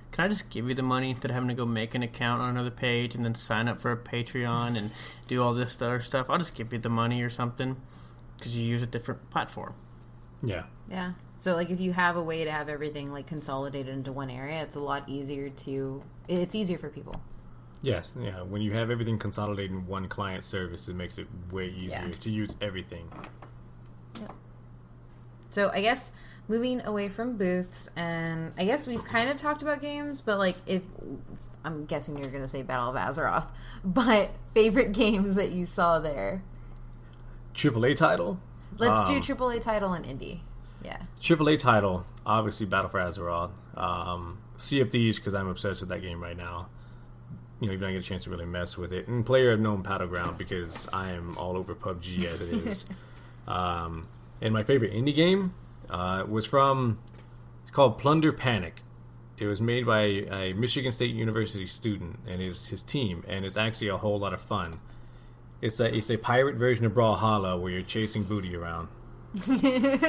can I just give you the money instead of having to go make an account on another page and then sign up for a Patreon and do all this other stuff? I'll just give you the money or something because you use a different platform. Yeah. Yeah. So, like, if you have a way to have everything, like, consolidated into one area, it's a lot easier it's easier for people. Yes, yeah. When you have everything consolidated in one client service, it makes it way easier to use everything. Yep. So, I guess moving away from booths, and I guess we've kind of talked about games, but, like, if I'm guessing you're going to say Battle of Azeroth, but favorite games that you saw there? AAA title? Let's do AAA title and indie. Yeah. AAA title, obviously Battle for Azeroth. Sea of Thieves, because I'm obsessed with that game right now. You know, you don't get a chance to really mess with it. And PlayerUnknown Battleground, because I am all over PUBG as it is. And my favorite indie game was it's called Plunder Panic. It was made by a Michigan State University student and his team, and it's actually a whole lot of fun. It's a pirate version of Brawlhalla where you're chasing booty around. It's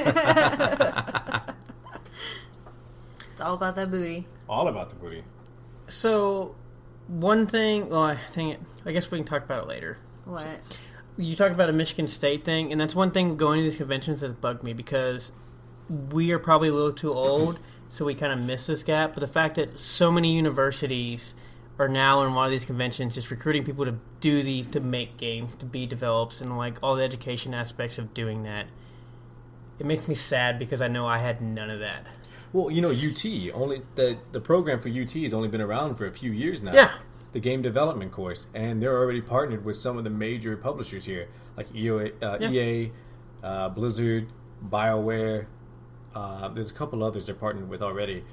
all about that booty. All about the booty. So, one thing... Well, dang it. I guess we can talk about it later. What? You talk about a Michigan State thing, and that's one thing going to these conventions that bugged me because we are probably a little too old, so we kind of miss this gap. But the fact that so many universities are now in one of these conventions just recruiting people to make games, to be developers, and like all the education aspects of doing that, it makes me sad because I know I had none of that. Well, you know, UT, the program for UT has only been around for a few years now. Yeah. The game development course, and they're already partnered with some of the major publishers here, like EA, Blizzard, BioWare. There's a couple others they're partnered with already.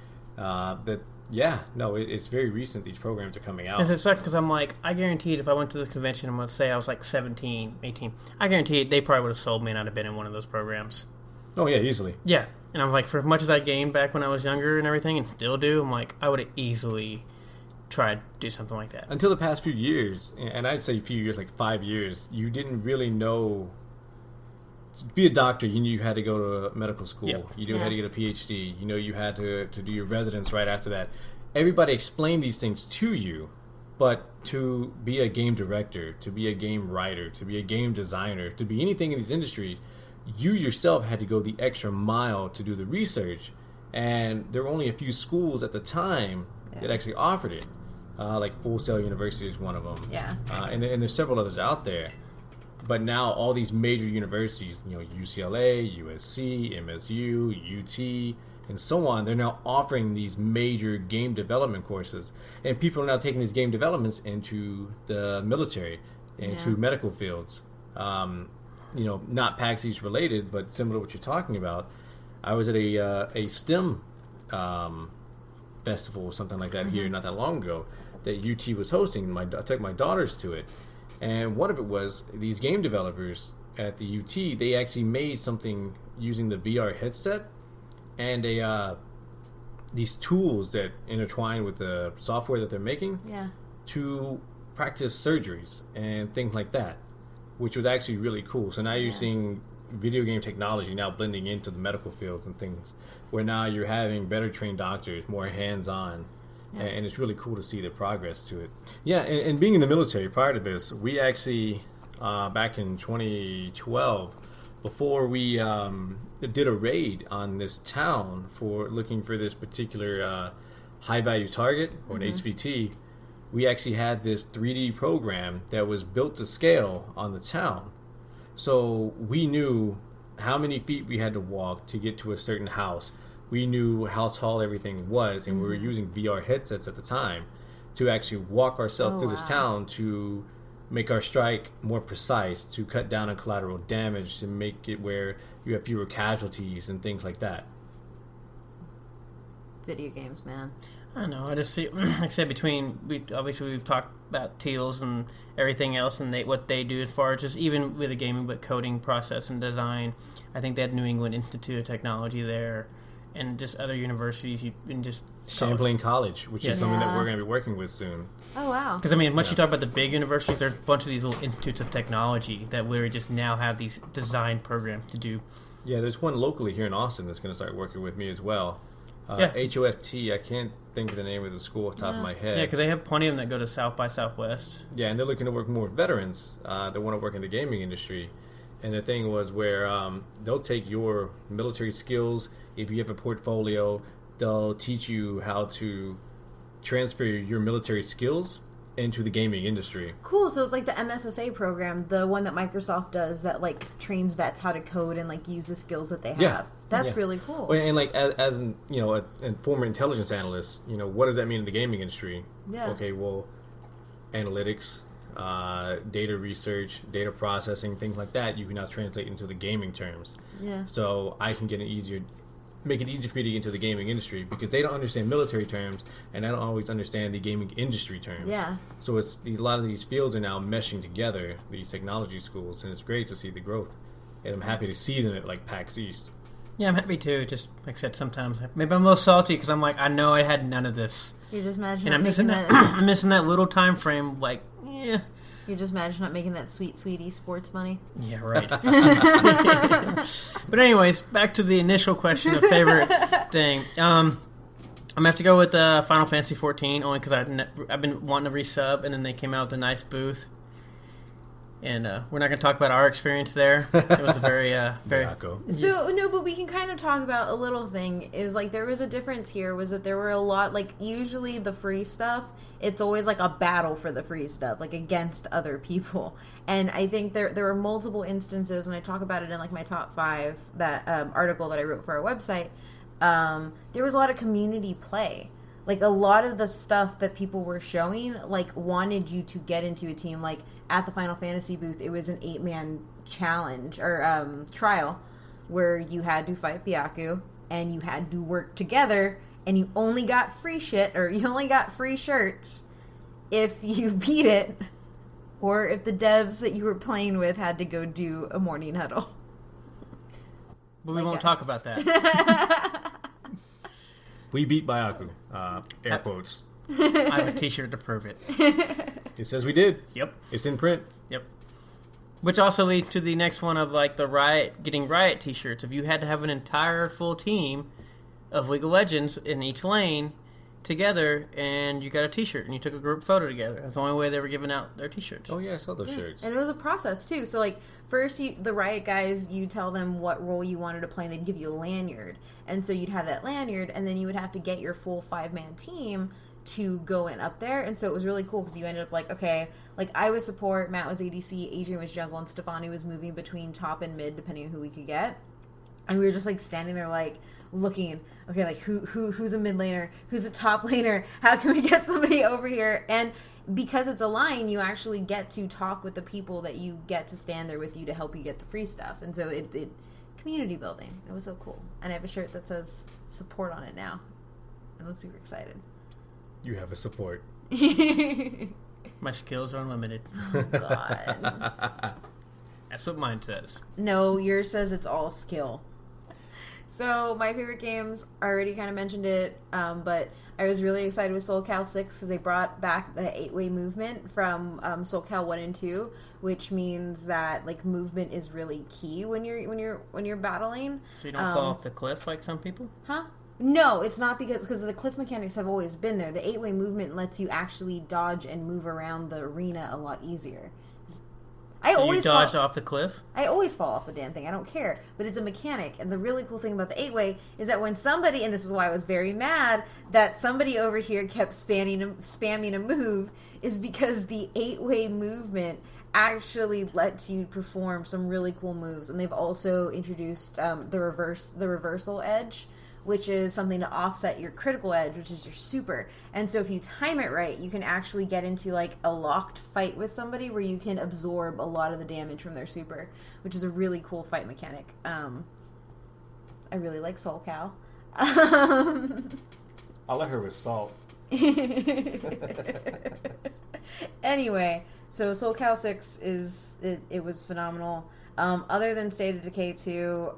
It's very recent these programs are coming out. And it's because I'm like, I guaranteed if I went to the convention and let's say I was like 17, 18, I guarantee they probably would have sold me and I'd have been in one of those programs. Oh, yeah, easily. Yeah. And I was like, for as much as I gained back when I was younger and everything, and still do, I'm like, I would have easily tried to do something like that. Until the past few years, and I'd say a few years, like 5 years, you didn't really know. To be a doctor, you knew you had to go to medical school. Yep. You knew you had to get a PhD. You know you had to do your residence right after that. Everybody explained these things to you, but to be a game director, to be a game writer, to be a game designer, to be anything in these industries, you yourself had to go the extra mile to do the research. And there were only a few schools at the time that actually offered it. Like Full Sail University is one of them. Yeah. And there's several others out there. But now all these major universities, you know, UCLA, USC, MSU, UT, and so on, they're now offering these major game development courses. And people are now taking these game developments into the military, into medical fields. You know, not PAX East related, but similar to what you're talking about. I was at a STEM festival or something like that here not that long ago that UT was hosting. I took my daughters to it. And one of it was these game developers at the UT, they actually made something using the VR headset and these tools that intertwine with the software that they're making to practice surgeries and things like that, which was actually really cool. So now you're seeing video game technology now blending into the medical fields and things where now you're having better trained doctors, more hands-on. Yeah. And it's really cool to see the progress to it. Yeah, and being in the military prior to this, we actually, back in 2012, before we did a raid on this town for looking for this particular high-value target, or an HVT, we actually had this 3D program that was built to scale on the town. So we knew how many feet we had to walk to get to a certain house. We knew how tall everything was, and we were using VR headsets at the time to actually walk ourselves through this town to make our strike more precise, to cut down on collateral damage, to make it where you have fewer casualties and things like that. Video games, man. I know. I just see, like I said, obviously we've talked about Teals and everything else, and what they do as far as just even with the gaming, but coding process and design. I think they had New England Institute of Technology there. And just other universities, and just Champlain College, which is something that we're going to be working with soon. Oh wow! Because I mean, much you talk about the big universities, there's a bunch of these little institutes of technology that literally just now have these design programs to do. Yeah, there's one locally here in Austin that's going to start working with me as well. Yeah. HOFT. I can't think of the name of the school off the top of my head. Yeah, because they have plenty of them that go to South by Southwest. Yeah, and they're looking to work more with veterans that want to work in the gaming industry. And the thing was where they'll take your military skills. If you have a portfolio, they'll teach you how to transfer your military skills into the gaming industry. Cool. So it's like the MSSA program, the one that Microsoft does that like trains vets how to code and like use the skills that they have. Yeah. That's Yeah. really cool. Well, and like as an, a former intelligence analyst, what does that mean in the gaming industry? Yeah. Okay, well, analytics, data research, data processing, things like that, you can now translate into the gaming terms. Yeah. So I can make it easier for me to get into the gaming industry because they don't understand military terms and I don't always understand the gaming industry terms. Yeah. So a lot of these fields are now meshing together, these technology schools, and it's great to see the growth. And I'm happy to see them at like PAX East. Yeah, I'm happy too. Just like I said, sometimes maybe I'm a little salty because I'm like, I know I had none of this, You just imagine and not I'm missing making that. I'm missing that little time frame. Like, yeah, You just imagine not making that sweet esports money. yeah, right. But anyways, back to the initial question of favorite thing. I'm gonna have to go with Final Fantasy 14 only because I've been wanting to resub, and then they came out with a nice booth. And we're not going to talk about our experience there. It was a very. So, no, but we can kind of talk about a little thing is like there was a difference here was that there were a lot, like usually the free stuff, it's always like a battle for the free stuff, like against other people. And I think there were multiple instances, and I talk about it in like my top 5, that article that I wrote for our website. There was a lot of community play. Like, a lot of the stuff that people were showing, like, wanted you to get into a team. Like, at the Final Fantasy booth, it was an 8-man challenge, or trial, where you had to fight Byaku, and you had to work together, and you only got free shit, or you only got free shirts if you beat it, or if the devs that you were playing with had to go do a morning huddle. But we won't talk about that. We beat Byaku. Air quotes. I have a t-shirt to prove it. It says we did. Yep. It's in print. Yep. Which also leads to the next one of like the getting Riot t-shirts. If you had to have an entire full team of League of Legends in each lane together and you got a t-shirt and you took a group photo together. That's the only way they were giving out their t-shirts. Oh yeah, I saw those shirts. And it was a process too. So like first the Riot guys, you tell them what role you wanted to play and they'd give you a lanyard. And so you'd have that lanyard and then you would have to get your full 5-man team to go in up there. And so it was really cool because you ended up like, okay, like I was support, Matt was ADC, Adrian was jungle, and Stefani was moving between top and mid depending on who we could get. And we were just like standing there like looking, okay, like who's a mid laner, who's a top laner, how can we get somebody over here? And because it's a line, you actually get to talk with the people that you get to stand there with you to help you get the free stuff. And so it community building. It was so cool. And I have a shirt that says support on it now. And I'm super excited. You have a support. My skills are unlimited. Oh, God. That's what mine says. No, yours says it's all skill. So, my favorite games, I already kind of mentioned it, but I was really excited with Soul Cal 6 because they brought back the 8-way movement from Soul Cal 1 and 2, which means that like movement is really key when you're battling. So you don't fall off the cliff like some people? Huh? No, it's not because the cliff mechanics have always been there. The 8-way movement lets you actually dodge and move around the arena a lot easier. I always dodge off the cliff? I always fall off the damn thing. I don't care. But it's a mechanic. And the really cool thing about the 8-way is that when somebody, and this is why I was very mad, that somebody over here kept spamming a move, is because the 8-way movement actually lets you perform some really cool moves. And they've also introduced the reversal edge, which is something to offset your critical edge, which is your super. And so if you time it right, you can actually get into like a locked fight with somebody where you can absorb a lot of the damage from their super, which is a really cool fight mechanic. I really like Soul Cal. I like her with salt. Anyway, so Soul Cal 6 it was phenomenal. Other than State of Decay 2,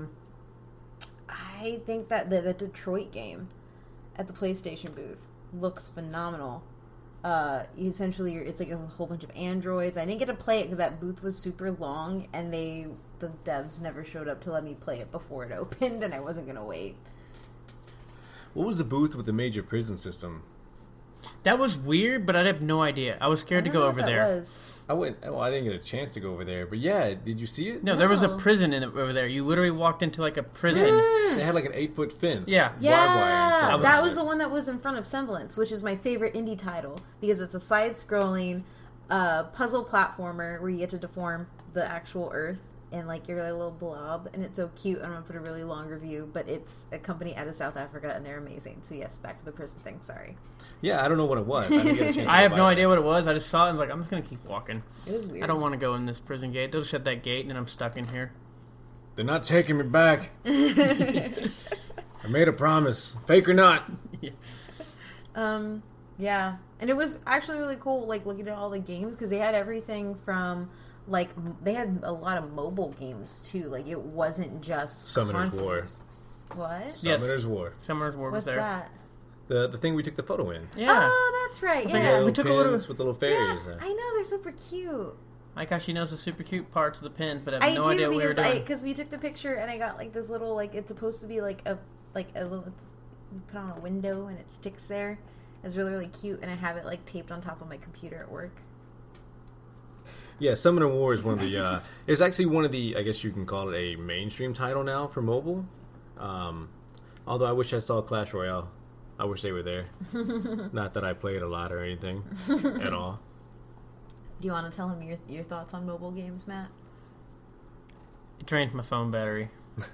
I think that the Detroit game at the PlayStation booth looks phenomenal. Essentially, it's like a whole bunch of androids. I didn't get to play it because that booth was super long, and the devs never showed up to let me play it before it opened, and I wasn't going to wait. What was the booth with the major prison system? That was weird, but I have no idea. I was scared to go over there. I went. Well, I didn't get a chance to go over there, but yeah, did you see it? No, there was a prison in it over there. You literally walked into like a prison. They had like an 8-foot fence. Yeah. Barbed wire Yeah, inside that of was it. the one that was in front of Semblance, which is my favorite indie title because it's a side-scrolling puzzle platformer where you get to deform the actual Earth and like you're a little blob, and it's so cute. I'm gonna put a really long review, but it's a company out of South Africa and they're amazing. So yes, back to the prison thing. Sorry, Yeah, I don't know what it was. I didn't get a chance. I have no idea what it was. I just saw it and was like, I'm just going to keep walking. it was weird. I don't want to go in this prison gate. They'll shut that gate and then I'm stuck in here. They're not taking me back. I made a promise, fake or not. Yeah, and it was actually really cool, like looking at all the games because they had everything from. Like, they had a lot of mobile games, too. Like, it wasn't just Summoner's War. consoles. What? Yes. Summoner's War. Summoner's War What's was there. that? The thing we took the photo in. Yeah. Oh, that's right. was like, Yeah. we took a little- pins with the little Yeah, fairies. I know, they're super cute. Like how she knows the super cute parts of the pin, but I have I no do, idea what we were doing. because we took the picture and I got, like, this little, like, it's supposed to be, like a little, you put on a window and it sticks there. It's really, really cute, and I have it, like, taped on top of my computer at work. Yeah, Summoner War is one of the. It's actually one of the. I guess you can call it a mainstream title now for mobile. Although I wish I saw Clash Royale. I wish they were there. Not that I played a lot or anything at all. Do you want to tell him your thoughts on mobile games, Matt? It drained my phone battery.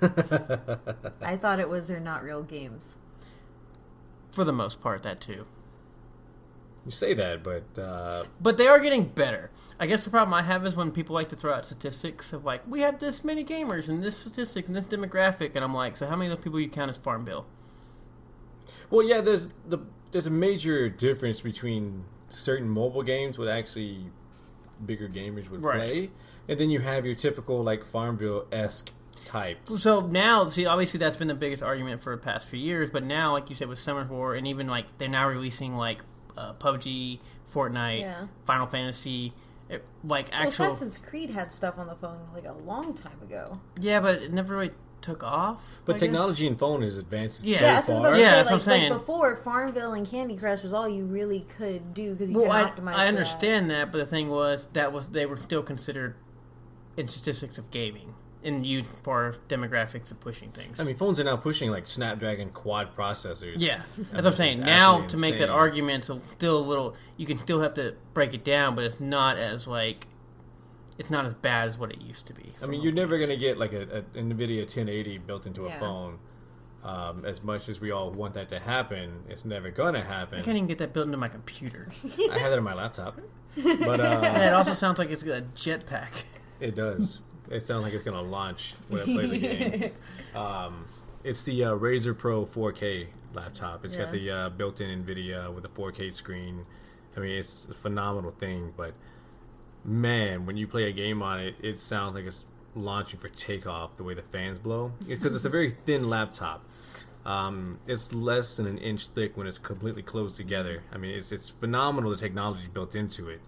I thought it was they're not real games. For the most part, that too. You say that, but But they are getting better. I guess the problem I have is when people like to throw out statistics of like, we have this many gamers and this statistic and this demographic, and I'm like, so how many of those people you count as Farmville? well, yeah. There's a major difference between certain mobile games with actually bigger gamers would Right. play, and then you have your typical like Farmville-esque types. So now, see, obviously that's been the biggest argument for the past few years, but now, like you said, with Summer War, and even like they're now releasing like PUBG, Fortnite, Yeah. Final Fantasy, like Well, actual. Assassin's Creed had stuff on the phone, like, a long time ago. Yeah, but it never really took off. But I guess. technology in phone has advanced Yeah. so Yeah, that's what I was far. about to Yeah, say, that's what I'm saying. Like before, Farmville and Candy Crush was all you really could do because you Well, could optimize. I understand that, but the thing was they were still considered in statistics of gaming, and you part of demographics of pushing things. I mean, phones are now pushing like Snapdragon quad processors. yeah, that's what I'm It's saying. Now, absolutely to make that insane. argument, it's still a little. You can still have to break it down, but it's not as like. It's not as bad as what it used to be. I mean, you're never going to get like an NVIDIA 1080 built into a Yeah. phone. As much as we all want that to happen, it's never going to I happen. can't even get that built into my computer. I have that on my laptop. But Yeah, it also sounds like it's got a jetpack. it does. It sounds like it's going to launch when I play the game. It's the Razer Pro 4K laptop. It's got the built-in NVIDIA with a 4K screen. I mean, it's a phenomenal thing, but man, when you play a game on it, it sounds like it's launching for takeoff the way the fans blow. Because it's a very thin laptop. It's less than an inch thick when it's completely closed together. I mean, it's phenomenal, the technology built into it.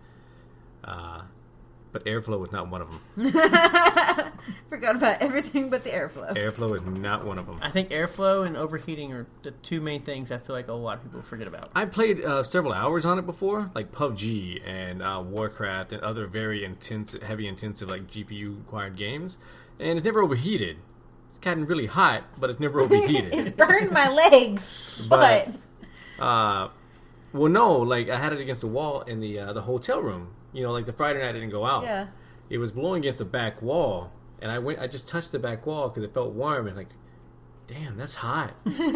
But airflow is not one of them. Forgot about everything but the airflow. Airflow is not one of them. I think airflow and overheating are the two main things I feel like a lot of people forget about. I played several hours on it before, like PUBG and Warcraft and other very intensive, like GPU-required games, and it's never overheated. It's gotten really hot, but it's never overheated. It's burned my legs, but Well, no, like I had it against the wall in the hotel room. You know, like the Friday night I didn't go out. yeah. It was blowing against the back wall, and I just touched the back wall because it felt warm, and like, damn, that's hot.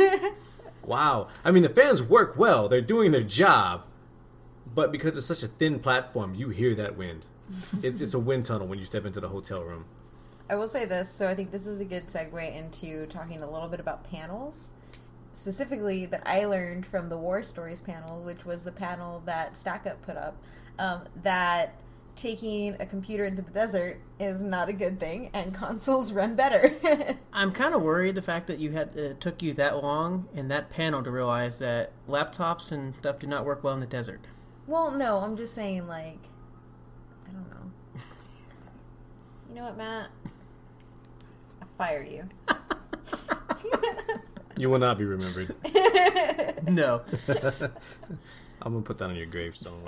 Wow. I mean, the fans work well; they're doing their job, but because it's such a thin platform, you hear that wind. It's a wind tunnel when you step into the hotel room. I will say this, so I think this is a good segue into talking a little bit about panels. Specifically, that I learned from the War Stories panel, which was the panel that Stack Up put up, that taking a computer into the desert is not a good thing, and consoles run better. I'm kind of worried the fact that you had it took you that long in that panel to realize that laptops and stuff do not work well in the desert. Well, no, I'm just saying, like, I don't know. You know what, Matt? I'll fire you. You will not be remembered. No. I'm gonna put that on your gravestone.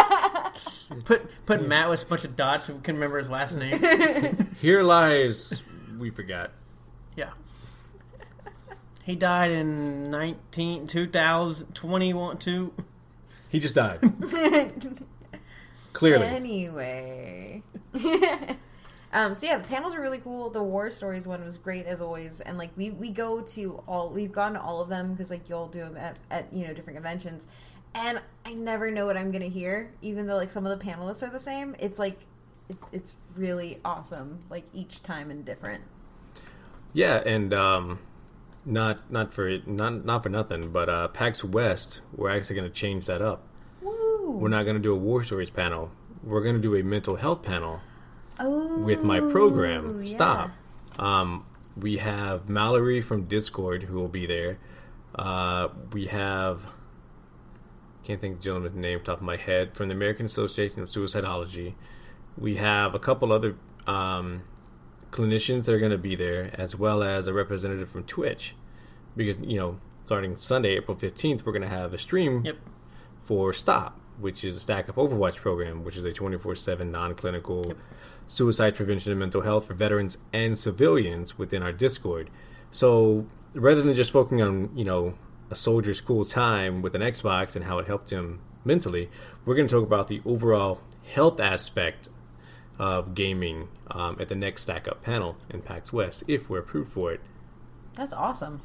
Put Matt with a bunch of dots so we can remember his last name. Here lies. We forgot. Yeah. He died in 2021. He just died. Clearly. Anyway. So yeah, the panels are really cool. The war stories one was great as always, and like we've gone to all of them because like you'll do them at different conventions, and I never know what I'm gonna hear, even though like some of the panelists are the same. It's like it's really awesome, like each time and different. Yeah, and not for nothing, but PAX West, we're actually gonna change that up. Woo! We're not gonna do a war stories panel. We're gonna do a mental health panel. Oh, with my program. yeah. Stop. We have Mallory from Discord who will be there. We have, can't think of the gentleman's name off the top of my head, from the American Association of Suicidology. We have a couple other clinicians that are going to be there, as well as a representative from Twitch, because starting Sunday, April 15th, we're going to have a stream for Stop, which is a Stack Up Overwatch program, which is a 24/7 non-clinical suicide prevention and mental health for veterans and civilians within our Discord. So rather than just focusing on, a soldier's cool time with an Xbox and how it helped him mentally, we're going to talk about the overall health aspect of gaming at the next Stack Up panel in PAX West, if we're approved for it. That's awesome.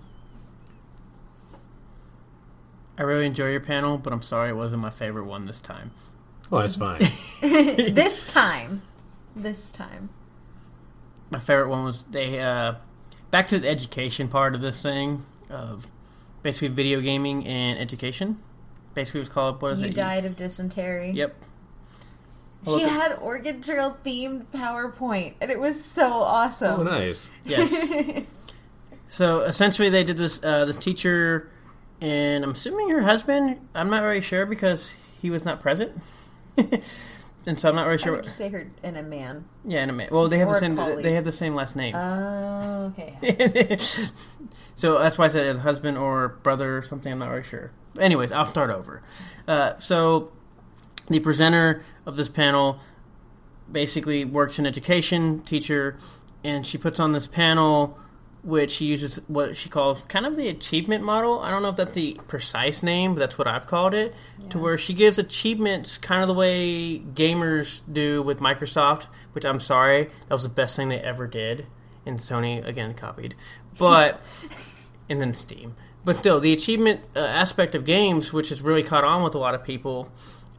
I really enjoy your panel, but I'm sorry it wasn't my favorite one this time. Oh, that's fine. This time. My favorite one was back to the education part of this thing of basically video gaming and education. Basically, it was called, what is it? You died of dysentery. Yep. She had Oregon Trail themed PowerPoint, and it was so awesome. Oh, nice. Yes. So essentially, they did this. The teacher and I'm assuming her husband. I'm not really sure because he was not present. And so I'm not really sure. I would say her and a man. Yeah, and a man. Well, they have Or the a same. colleague. They have the same last name. Oh, okay. So that's why I said husband or brother or something. I'm not really sure. But anyways, I'll start over. So the presenter of this panel basically works in education, teacher, and she puts on this panel which she uses what she calls kind of the achievement model. I don't know if that's the precise name, but that's what I've called it, to where she gives achievements kind of the way gamers do with Microsoft, which I'm sorry, that was the best thing they ever did, and Sony, again, copied. But, and then Steam. But still, the achievement aspect of games, which has really caught on with a lot of people,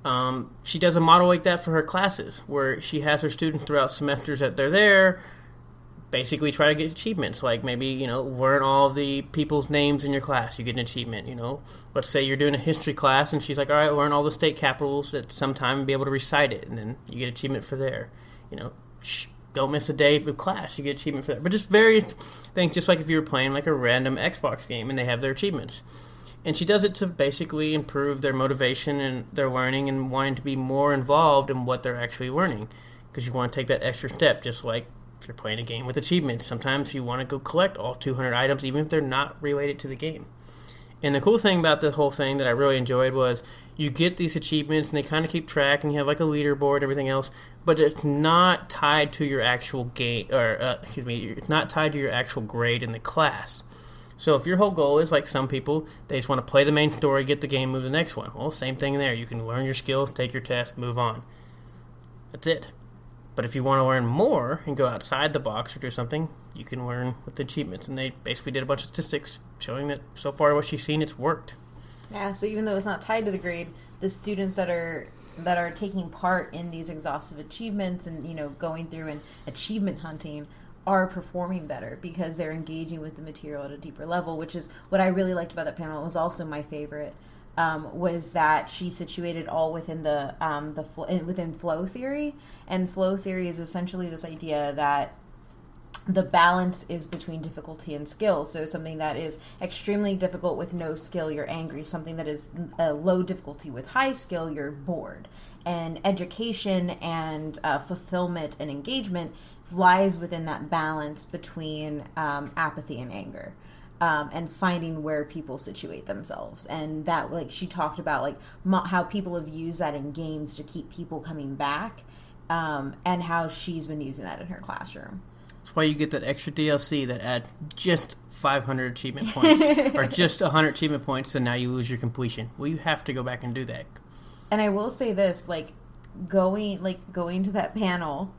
she does a model like that for her classes, where she has her students throughout semesters that they're there, basically try to get achievements, like maybe, learn all the people's names in your class, you get an achievement, Let's say you're doing a history class, and she's like, all right, learn all the state capitals at some time and be able to recite it, and then you get achievement for there. Don't miss a day of class, you get achievement for that. But just various things, just like if you were playing like a random Xbox game and they have their achievements. And she does it to basically improve their motivation and their learning and wanting to be more involved in what they're actually learning. Because you want to take that extra step, just like if you're playing a game with achievements. Sometimes you want to go collect all 200 items, even if they're not related to the game. And the cool thing about the whole thing that I really enjoyed was you get these achievements and they kind of keep track and you have like a leaderboard and everything else, but it's not tied to your actual game, or it's not tied to your actual grade in the class. So if your whole goal is like some people, they just want to play the main story, get the game, move to the next one. Well, same thing there. You can learn your skills, take your test, move on. That's it. But if you want to learn more and go outside the box or do something, you can learn with the achievements. And they basically did a bunch of statistics showing that so far what she's seen, it's worked. Yeah, so even though it's not tied to the grade, the students that are taking part in these exhaustive achievements and, going through and achievement hunting are performing better because they're engaging with the material at a deeper level, which is what I really liked about that panel. It was also my favorite. Was that she situated all within within flow theory, and flow theory is essentially this idea that the balance is between difficulty and skill. So something that is extremely difficult with no skill, you're angry. Something that is low difficulty with high skill, you're bored. And education and fulfillment and engagement lies within that balance between apathy and anger. and finding where people situate themselves. And that, like, she talked about, like, how people have used that in games to keep people coming back, and how she's been using that in her classroom. That's why you get that extra DLC that add just 500 achievement points or just 100 achievement points, and now you lose your completion. Well, you have to go back and do that. And I will say this, like, going to that panel,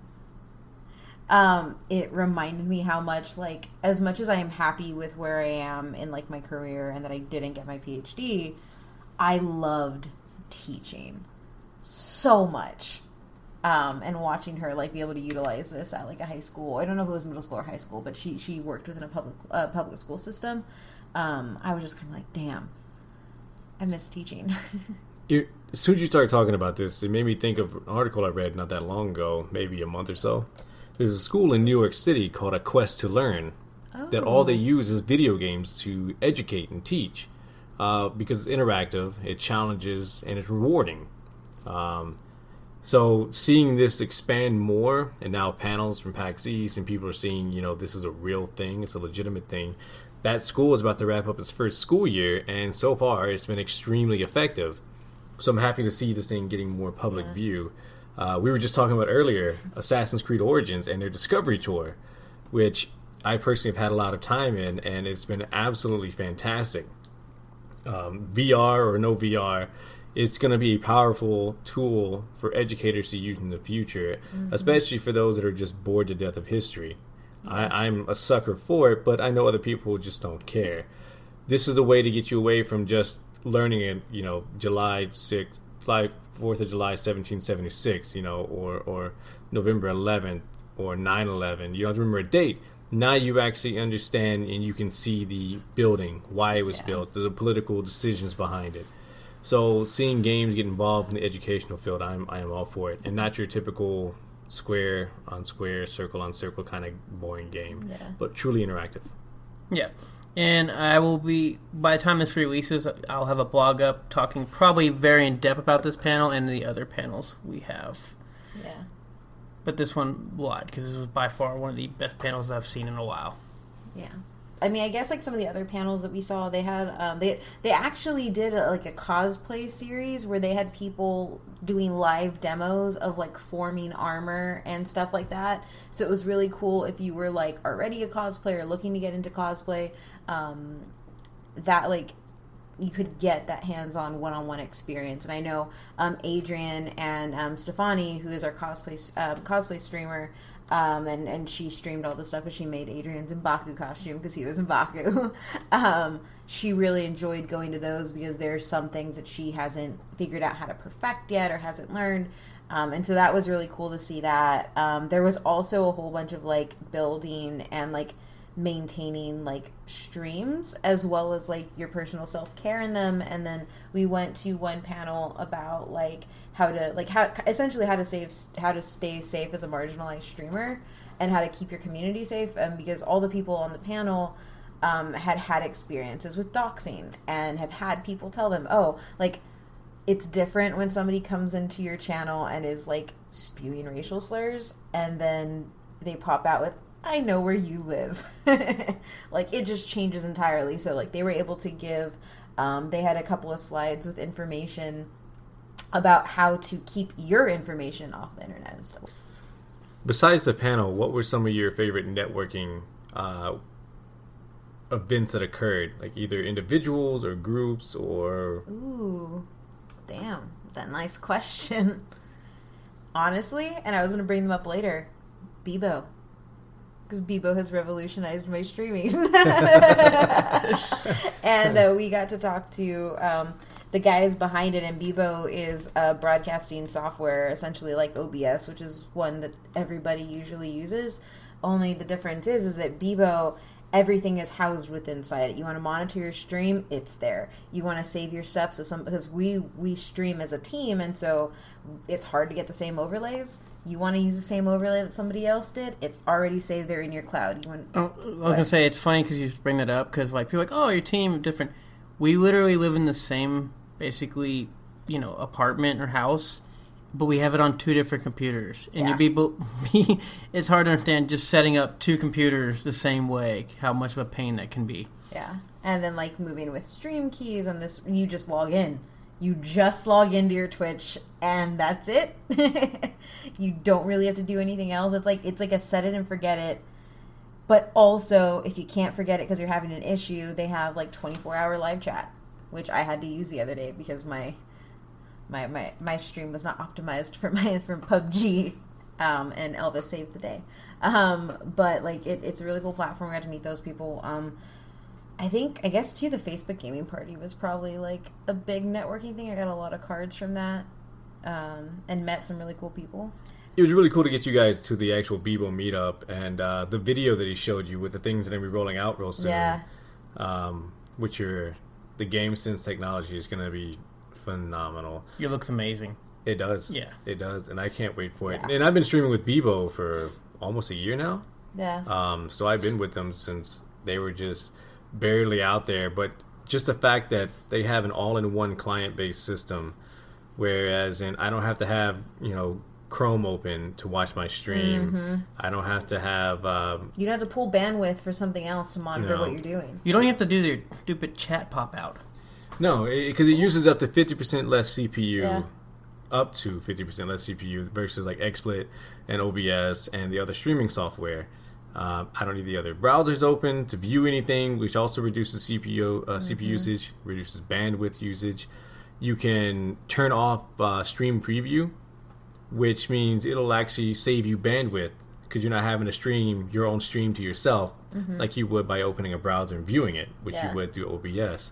it reminded me how much, like, as much as I am happy with where I am in, like, my career and that I didn't get my PhD, I loved teaching so much. And watching her, like, be able to utilize this at, like, a high school. I don't know if it was middle school or high school, but she worked within a public school system. I was just kind of like, damn, I miss teaching. As soon as you started talking about this, it made me think of an article I read not that long ago, maybe a month or so. There's a school in New York City called A Quest to Learn that all they use is video games to educate and teach, because it's interactive, it challenges, and it's rewarding. So seeing this expand more, and now panels from PAX East, and people are seeing, this is a real thing, it's a legitimate thing. That school is about to wrap up its first school year, and so far it's been extremely effective. So I'm happy to see this thing getting more public view. We were just talking about earlier, Assassin's Creed Origins and their Discovery Tour, which I personally have had a lot of time in, and it's been absolutely fantastic. VR or no VR, it's going to be a powerful tool for educators to use in the future, especially for those that are just bored to death of history. I'm a sucker for it, but I know other people who just don't care. This is a way to get you away from just learning it, July 4th of July, 1776, or November 11th, or 9/11. You don't have to remember a date. Now you actually understand and you can see the building, why it was built, the political decisions behind it. So seeing games get involved in the educational field, I am all for it. And not your typical square on square, circle on circle kind of boring game, but truly interactive. Yeah. And I will be, by the time this releases, I'll have a blog up talking probably very in depth about this panel and the other panels we have. Yeah. But this one, why? Because this was by far one of the best panels I've seen in a while. Yeah. I mean, I guess, like, some of the other panels that we saw, they had, they actually did, a cosplay series where they had people doing live demos of, like, forming armor and stuff like that. So it was really cool if you were, like, already a cosplayer looking to get into cosplay, that, like, you could get that hands-on one-on-one experience. And I know Adrian and Stefani, who is our cosplay streamer, and she streamed all the stuff because she made Adrian's M'Baku costume because he was M'Baku. She really enjoyed going to those because there's some things that she hasn't figured out how to perfect yet or hasn't learned. And so that was really cool to see that. There was also a whole bunch of, like, building and, like, maintaining, like, streams as well as, like, your personal self-care in them. And then we went to one panel about, like, how to stay safe as a marginalized streamer and how to keep your community safe, because all the people on the panel had experiences with doxing and have had people tell them, it's different when somebody comes into your channel and is, like, spewing racial slurs and then they pop out with, I know where you live. Like, it just changes entirely. So, like, they were able to give, they had a couple of slides with information about how to keep your information off the internet and stuff. Besides the panel, what were some of your favorite networking events that occurred? Like, either individuals or groups or... Ooh, damn. That nice question. Honestly, and I was going to bring them up later, Bebo. Because Bebo has revolutionized my streaming. And we got to talk to the guys behind it, and Bebo is a broadcasting software, essentially like OBS, which is one that everybody usually uses. Only the difference is that Bebo, everything is housed within inside it. You want to monitor your stream, it's there. You want to save your stuff, because we stream as a team, and so it's hard to get the same overlays. You want to use the same overlay that somebody else did, it's already saved there in your cloud. I was going to say, it's funny because you bring that up, because, like, people are like, oh, your team is different. We literally live in the same, basically, apartment or house, But we have it on 2 different computers. And it's hard to understand just setting up 2 computers the same way, how much of a pain that can be. Yeah. And then, like, moving with stream keys and this, you just log in. You just log into your Twitch, and that's it. You don't really have to do anything else. It's like a set it and forget it. But also, if you can't forget it because you're having an issue, they have, like, 24-hour live chat, which I had to use the other day because my stream was not optimized for PUBG, and Elvis saved the day. But, like, it's a really cool platform. I got to meet those people. I guess, too, the Facebook gaming party was probably, like, a big networking thing. I got a lot of cards from that, and met some really cool people. It was really cool to get you guys to the actual Bebo meetup, and the video that he showed you with the things that are going to be rolling out real soon. Yeah. Which the GameSense technology is going to be phenomenal. It looks amazing. It does. Yeah. It does, and I can't wait for it. Yeah. And I've been streaming with Bebo for almost a year now. Yeah. So I've been with them since they were just barely out there, but just the fact that they have an all-in-one client-based system, whereas I don't have to have, Chrome open to watch my stream. Mm-hmm. I don't have to have... you don't have to pull bandwidth for something else to monitor what you're doing. You don't have to do your stupid chat pop-out. No, because it uses up to 50% less CPU. Yeah. Up to 50% less CPU versus like XSplit and OBS and the other streaming software. I don't need the other browsers open to view anything, which also reduces CPU usage, reduces bandwidth usage. You can turn off stream preview, which means it'll actually save you bandwidth because you're not having to stream your own stream to yourself like you would by opening a browser and viewing it, which you would through OBS.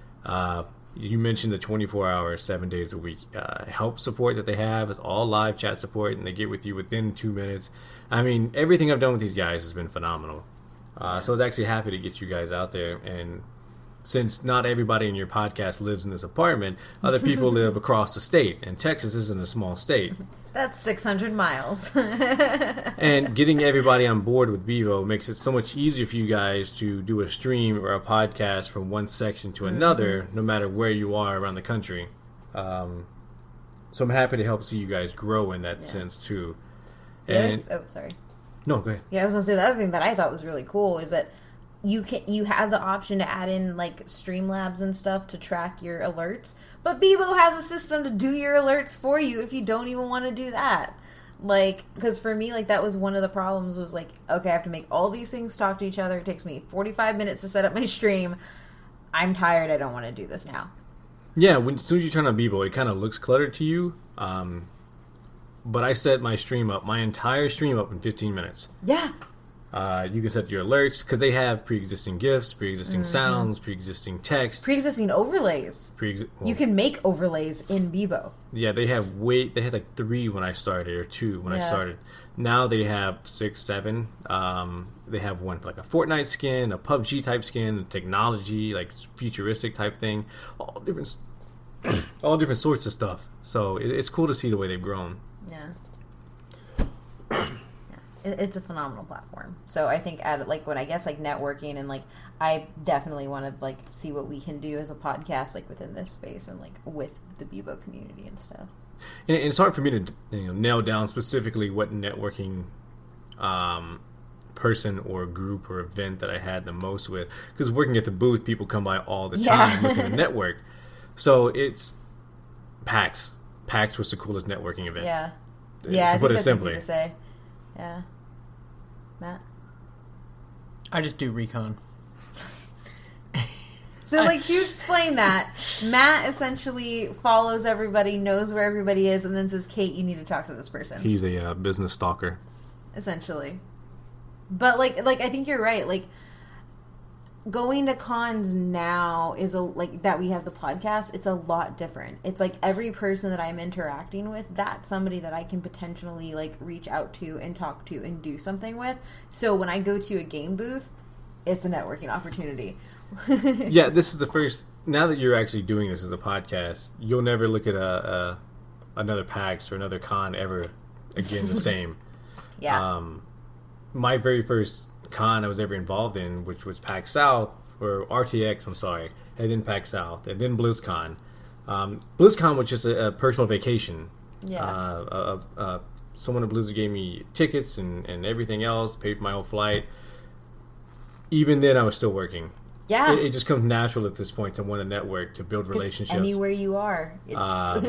You mentioned the 24-hour, 7 days a week help support that they have. It's all live chat support, and they get with you within 2 minutes. I mean, everything I've done with these guys has been phenomenal. So I was actually happy to get you guys out there. And since not everybody in your podcast lives in this apartment, other people live across the state, and Texas isn't a small state. That's 600 miles. And getting everybody on board with Bebo makes it so much easier for you guys to do a stream or a podcast from one section to another, no matter where you are around the country. So I'm happy to help see you guys grow in that sense, too. Sorry. No, go ahead. Yeah, I was going to say the other thing that I thought was really cool is that you have the option to add in like Streamlabs and stuff to track your alerts, but Bebo has a system to do your alerts for you if you don't even want to do that. Like, because for me, like, that was one of the problems was like, okay, I have to make all these things talk to each other. It takes me 45 minutes to set up my stream. I'm tired. I don't want to do this now. Yeah, as soon as you turn on Bebo, it kind of looks cluttered to you. But I set my entire stream up in 15 minutes. Yeah. You can set your alerts because they have pre-existing GIFs, pre-existing sounds, pre-existing text, pre-existing overlays. You can make overlays in Bebo. Yeah, they had like 3 when I started, or 2 when I started. Now they have 6, 7. They have one for like a Fortnite skin, a PUBG type skin, technology, like futuristic type thing, all different sorts of stuff. So it's cool to see the way they've grown. Yeah. It's a phenomenal platform. So I think when I guess like networking and like I definitely want to like see what we can do as a podcast like within this space and like with the Bebo community and stuff. And it's hard for me to nail down specifically what networking person or group or event that I had the most with, because working at the booth, people come by all the time looking to network. So it's PAX. PAX was the coolest networking event. Yeah. To put it simply. Easy to say. Yeah. Matt? I just do recon. So, like, to explain that, Matt essentially follows everybody, knows where everybody is, and then says, Kate, you need to talk to this person. He's a business stalker. Essentially. But, like I think you're right. Like, going to cons now is that we have the podcast, it's a lot different. It's like every person that I'm interacting with, that's somebody that I can potentially like reach out to and talk to and do something with. So when I go to a game booth, it's a networking opportunity. Yeah, this is the first. Now that you're actually doing this as a podcast, you'll never look at another PAX or another con ever again the same. Yeah. My very first con I was ever involved in, which was PAX South, or RTX, I'm sorry, and then PAX South, and then BlizzCon. BlizzCon was just a personal vacation Someone at Blizzard gave me tickets and everything else, paid for my whole flight. Even then, I was still working. Yeah. It just comes natural at this point to want to network, to build relationships. Anywhere you are. It's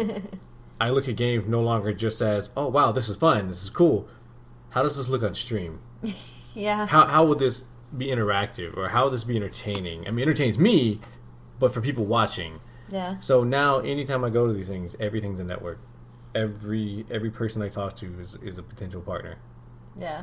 I look at games no longer just as, oh, wow, this is fun, this is cool. How does this look on stream? Yeah. How would this be interactive, or how would this be entertaining? I mean, it entertains me, but for people watching. Yeah. So now, anytime I go to these things, everything's a network. Every person I talk to is a potential partner. Yeah.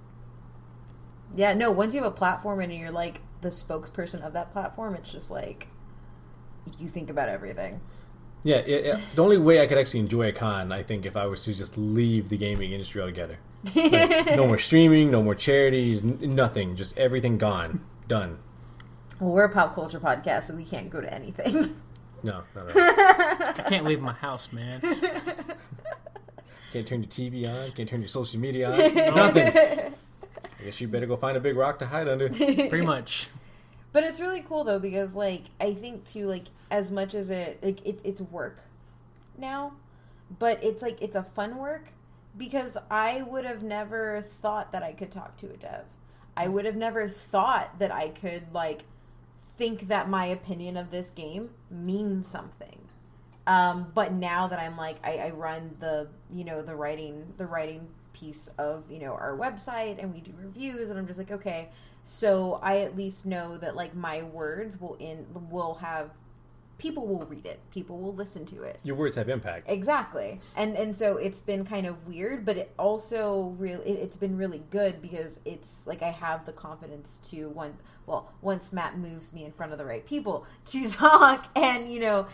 Yeah, no, once you have a platform and you're like the spokesperson of that platform, it's just like you think about everything. Yeah, the only way I could actually enjoy a con, I think, if I was to just leave the gaming industry altogether. Like, no more streaming, no more charities, nothing. Just everything gone. Done. Well, we're a pop culture podcast, so we can't go to anything. No. I can't leave my house, man. Can't turn your TV on. Can't turn your social media on. Nothing. I guess you better go find a big rock to hide under. Pretty much. But it's really cool, though, because, like, I think, too, like, as much as it's work now, but it's, like, it's a fun work, because I would have never thought that I could talk to a dev. I would have never thought that I could, like, think that my opinion of this game means something. But now that I'm, like, I run the writing piece of, our website, and we do reviews, and I'm just like, okay, so I at least know that, like, my words will have, people will read it, people will listen to it. Your words have impact. Exactly. And so it's been kind of weird, but it also it's been really good, because it's like I have the confidence to once Matt moves me in front of the right people to talk and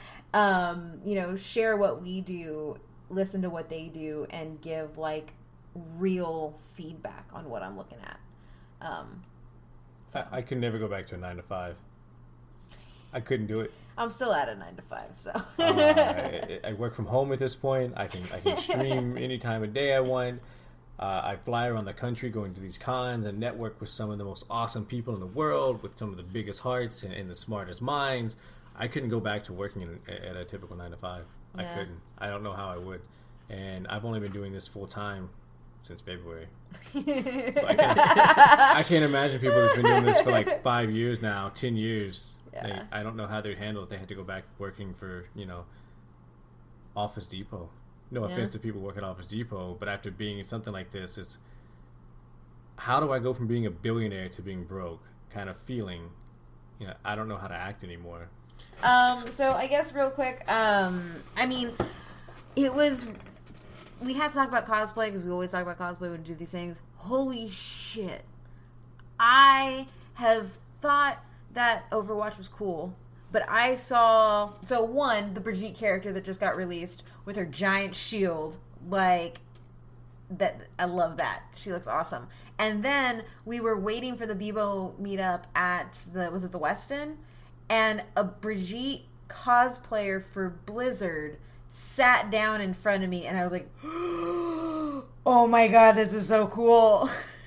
share what we do, listen to what they do, and give, like, real feedback on what I'm looking at. I could never go back to a 9 to 5. I couldn't do it. I'm still at a 9 to 5, so. I work from home at this point. I can stream any time of day I want. I fly around the country going to these cons and network with some of the most awesome people in the world, with some of the biggest hearts and the smartest minds. I couldn't go back to working at a typical 9 to 5. Yeah. I couldn't. I don't know how I would. And I've only been doing this full time since February. So I can't imagine people who've been doing this for like 5 years now, 10 years. Yeah. I don't know how they'd handle it. They had to go back working for, Office Depot. No offense to people who work at Office Depot, but after being in something like this, it's how do I go from being a billionaire to being broke kind of feeling? I don't know how to act anymore. So I guess real quick, we had to talk about cosplay, because we always talk about cosplay when we do these things. Holy shit. I have thought that Overwatch was cool, but I saw, the Brigitte character that just got released with her giant shield, like, that, I love that. She looks awesome. And then we were waiting for the Bebo meetup at was it the Westin? And a Brigitte cosplayer for Blizzard sat down in front of me, and I was like, oh my god, this is so cool.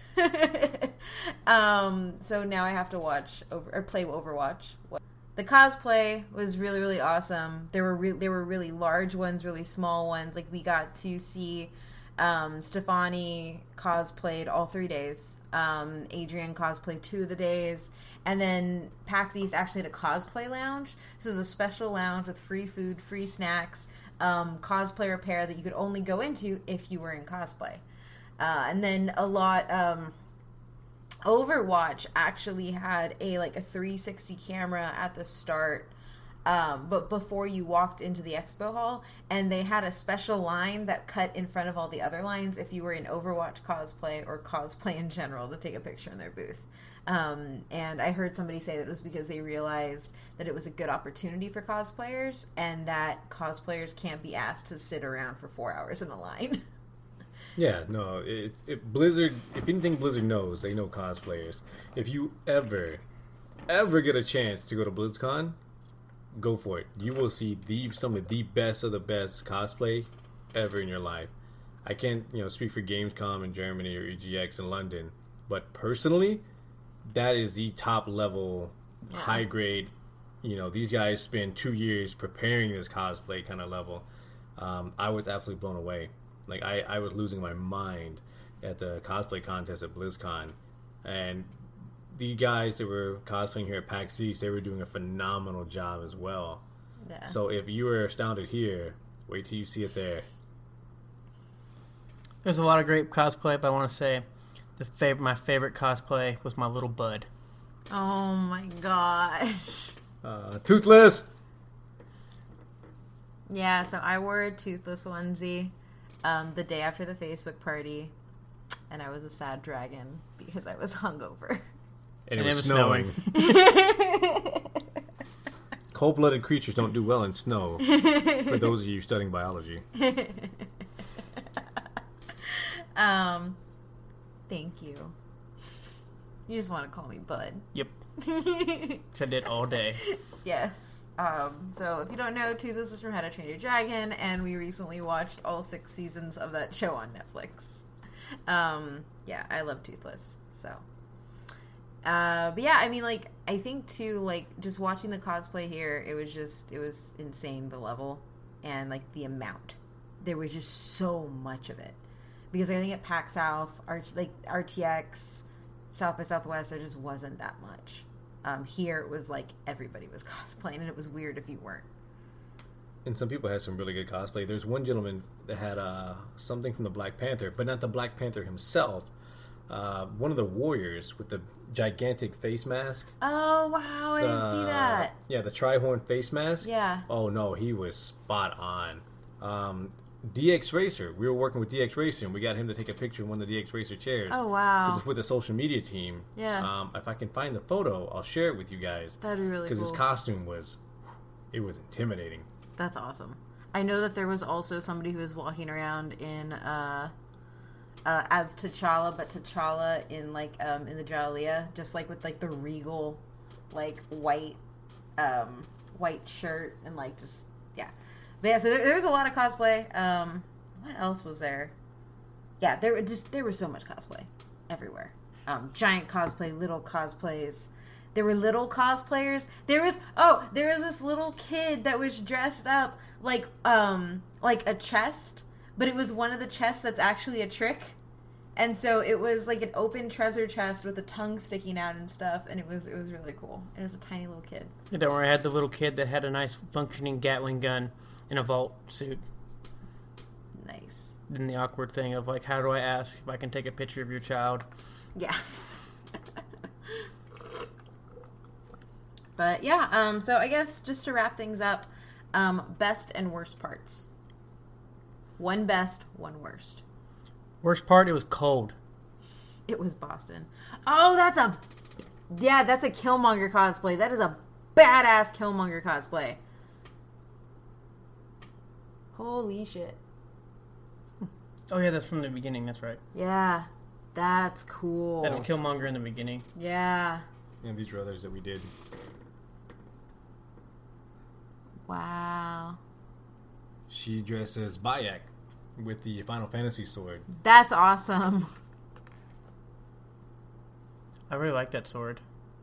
So now I have to play Overwatch. The cosplay was really, really awesome. There were really large ones, really small ones. Like, we got to see Stefani cosplayed all 3 days. Adrian cosplayed 2 of the days. And then PAX East actually had a cosplay lounge. So it was a special lounge with free food, free snacks, cosplay repair that you could only go into if you were in cosplay. And then a lot... Overwatch actually had a 360 camera at the start, but before you walked into the expo hall, and they had a special line that cut in front of all the other lines if you were in Overwatch cosplay or cosplay in general to take a picture in their booth. And I heard somebody say that it was because they realized that it was a good opportunity for cosplayers, and that cosplayers can't be asked to sit around for 4 hours in a line. Yeah, no, Blizzard, if anything Blizzard knows, they know cosplayers. If you ever get a chance to go to BlizzCon, go for it. You will see some of the best cosplay ever in your life. I can't, speak for Gamescom in Germany or EGX in London, but personally, that is the top level, high grade. These guys spend 2 years preparing this cosplay kind of level. I was absolutely blown away. Like, I was losing my mind at the cosplay contest at BlizzCon. And the guys that were cosplaying here at PAX East, they were doing a phenomenal job as well. Yeah. So if you were astounded here, wait till you see it there. There's a lot of great cosplay, but I want to say my favorite cosplay was my little bud. Oh my gosh. Toothless! Yeah, so I wore a Toothless onesie the day after the Facebook party, and I was a sad dragon because I was hungover. And it was snowing. Cold-blooded creatures don't do well in snow, for those of you studying biology. Thank you. You just want to call me Bud. Yep. Which I did all day. Yes. So if you don't know, Toothless is from How to Train Your Dragon, and we recently watched all 6 seasons of that show on Netflix. Yeah, I love Toothless. So, but yeah, I mean, like, I think too, like, just watching the cosplay here, it was insane, the level and like the amount. There was just so much of it, because I think at PAX South, RTX, South by Southwest, there just wasn't that much. Here it was like everybody was cosplaying, and it was weird if you weren't. And some people had some really good cosplay. There's one gentleman that had something from the Black Panther, but not the Black Panther himself. One of the warriors with the gigantic face mask. Oh, wow, I didn't see that. Yeah, the tri-horn face mask. Yeah. Oh, no, he was spot on. DX Racer. We were working with DX Racer, and we got him to take a picture in one of the DX Racer chairs. Oh, wow. Because it's with the social media team. Yeah. If I can find the photo, I'll share it with you guys. That'd be really cool. Because his costume was intimidating. That's awesome. I know that there was also somebody who was walking around in as T'Challa, but T'Challa in like in the Jalea, just like with like the regal, like white shirt and like just yeah. But yeah, so there was a lot of cosplay. What else was there? Yeah, there was so much cosplay everywhere. Giant cosplay, little cosplays. There were little cosplayers. There was this little kid that was dressed up like a chest, but it was one of the chests that's actually a trick. And so it was like an open treasure chest with a tongue sticking out and stuff, and it was really cool. It was a tiny little kid. Yeah, don't worry, I had the little kid that had a nice functioning Gatling gun in a vault suit. Nice. Then the awkward thing of like, how do I ask if I can take a picture of your child? Yeah. But yeah, so I guess just to wrap things up, best and worst parts. One best, one worst. Worst part, it was cold. It was Boston. Oh, that's a Killmonger cosplay. That is a badass Killmonger cosplay. Holy shit. Oh yeah, that's from the beginning, that's right. Yeah, that's cool. That's Killmonger in the beginning. Yeah. And these were others that we did. Wow. She dressed as Bayek with the Final Fantasy sword. That's awesome. I really like that sword.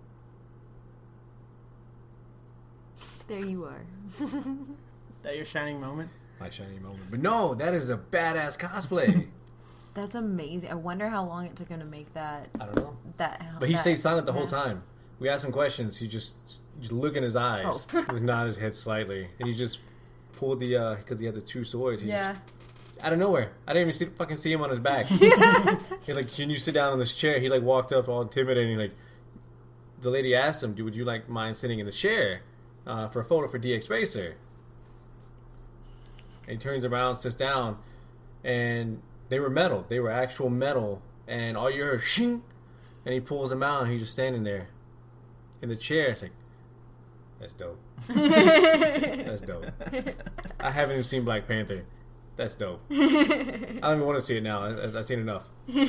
There you are. Is that your shining moment? My shining moment. But no, that is a badass cosplay. That's amazing. I wonder how long it took him to make that. I don't know. But he stayed silent the whole time. We asked him questions. He just look in his eyes. Oh. He would nod his head slightly. And he just pulled the, because he had the two swords. He Yeah. just, out of nowhere. I didn't even see him on his back. He like, can you sit down on this chair? He like walked up all intimidating. Like, the lady asked him, would you like mind sitting in the chair for a photo for DX Racer? And he turns around, sits down, and they were metal. They were actual metal. And all you heard, shing, and he pulls them out, and he's just standing there in the chair. It's like, that's dope. That's dope. I haven't even seen Black Panther. That's dope. I don't even want to see it now. I've seen enough.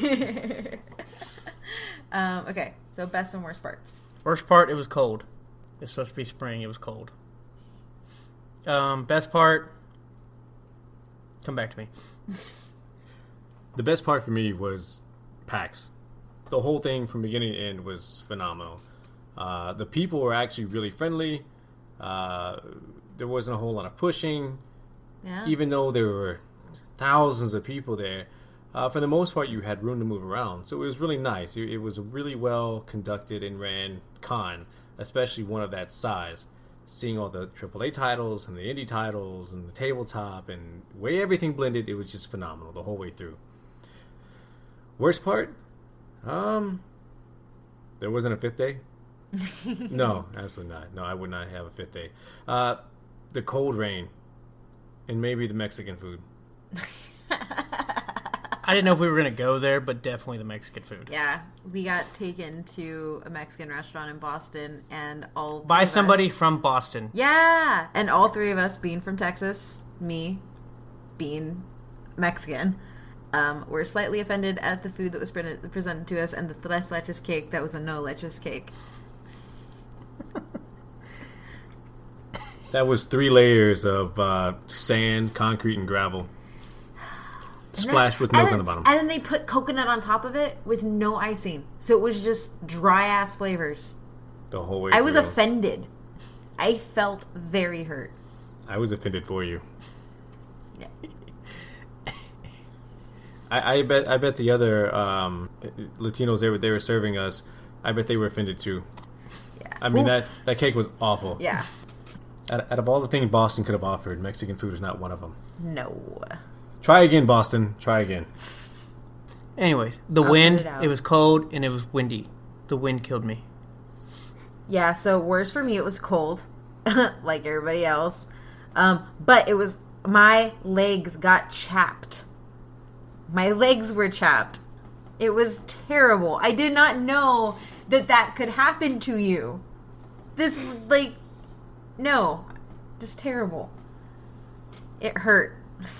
Okay, so best and worst parts. Worst part, it was cold. It's supposed to be spring. It was cold. Best part, come back to me. The best part for me was PAX. The whole thing from beginning to end was phenomenal. The people were actually really friendly. There wasn't a whole lot of pushing. Yeah. Even though there were thousands of people there, for the most part, you had room to move around. So it was really nice. It was a really well conducted and ran con, especially one of that size. Seeing all the AAA titles and the indie titles and the tabletop and the way everything blended, it was just phenomenal the whole way through. Worst part? There wasn't a fifth day? No, absolutely not. No, I would not have a fifth day. The cold rain and maybe the Mexican food. I didn't know if we were going to go there, but definitely the Mexican food. Yeah, we got taken to a Mexican restaurant in Boston, and all by somebody from Boston. Yeah, and all three of us being from Texas, me being Mexican, were slightly offended at the food that was presented to us, and the tres leches cake that was a no leches cake. That was 3 layers of sand, concrete, and gravel. Splashed with milk on the bottom. And then they put coconut on top of it with no icing. So it was just dry-ass flavors. The whole way I was through. offended. I felt very hurt. I was offended for you. Yeah. I bet the other Latinos they were serving us, I bet they were offended too. Yeah. I mean, that cake was awful. Yeah. Out of all the things Boston could have offered, Mexican food is not one of them. No. Try again, Boston. Try again. Anyways, the wind, it was cold and it was windy. The wind killed me. Yeah, so worse for me, it was cold, like everybody else. But it was, my legs got chapped. My legs were chapped. It was terrible. I did not know that could happen to you. This, like, no, just terrible. It hurt.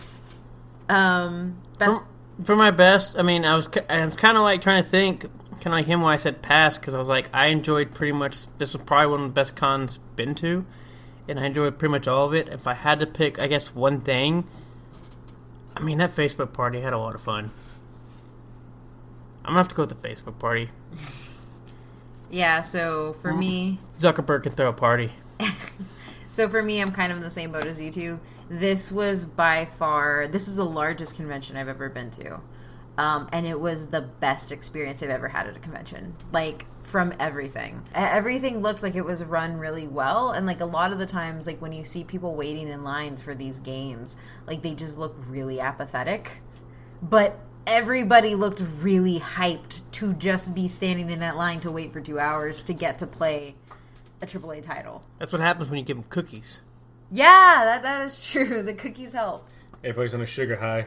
For my best, I mean, I was kind of like trying to think, kind of like him when I said pass, because I was like, I enjoyed pretty much, this is probably one of the best cons been to, and I enjoyed pretty much all of it. If I had to pick, I guess, one thing, I mean, that Facebook party had a lot of fun. I'm going to have to go with the Facebook party. Yeah, so for me... Zuckerberg can throw a party. So for me, I'm kind of in the same boat as you two. This was the largest convention I've ever been to. And it was the best experience I've ever had at a convention. Like, from everything. Everything looked like it was run really well. And, like, a lot of the times, like, when you see people waiting in lines for these games, like, they just look really apathetic. But everybody looked really hyped to just be standing in that line to wait for 2 hours to get to play a AAA title. That's what happens when you give them cookies. Yeah, that is true. The cookies help. Everybody's on a sugar high.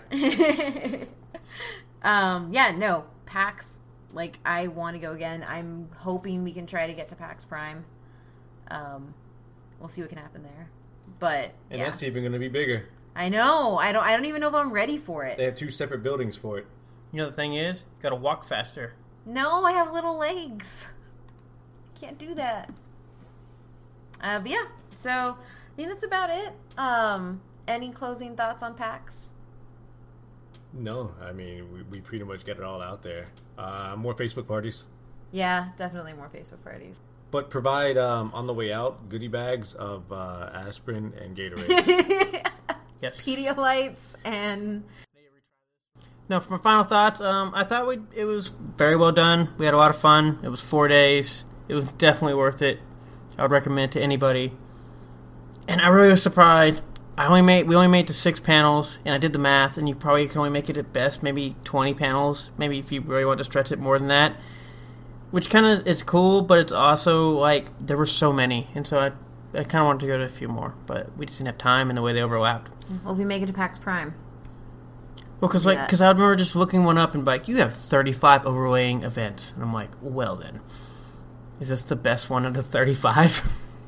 PAX, like, I want to go again. I'm hoping we can try to get to PAX Prime. We'll see what can happen there. But and that's even going to be bigger. I know. I don't even know if I'm ready for it. They have 2 separate buildings for it. You know the thing is, you got to walk faster. No, I have little legs. Can't do that. But yeah, so I think that's about it. Any closing thoughts on PAX? No, I mean, we pretty much get it all out there. More Facebook parties. Yeah, definitely more Facebook parties. But provide, on the way out, goodie bags of aspirin and Gatorade. Yes. Pedialytes and... No, for my final thoughts, I thought it was very well done. We had a lot of fun. It was 4 days. It was definitely worth it. I would recommend it to anybody. And I really was surprised. We only made it to 6 panels, and I did the math, and you probably can only make it at best maybe 20 panels, maybe if you really want to stretch it more than that. Which kind of, it's cool, but it's also, like, there were so many, and so I kind of wanted to go to a few more, but we just didn't have time and the way they overlapped. Well, if we make it to PAX Prime. Well, because I remember just looking one up and be like, you have 35 overlaying events. And I'm like, well then, is this the best one of the 35?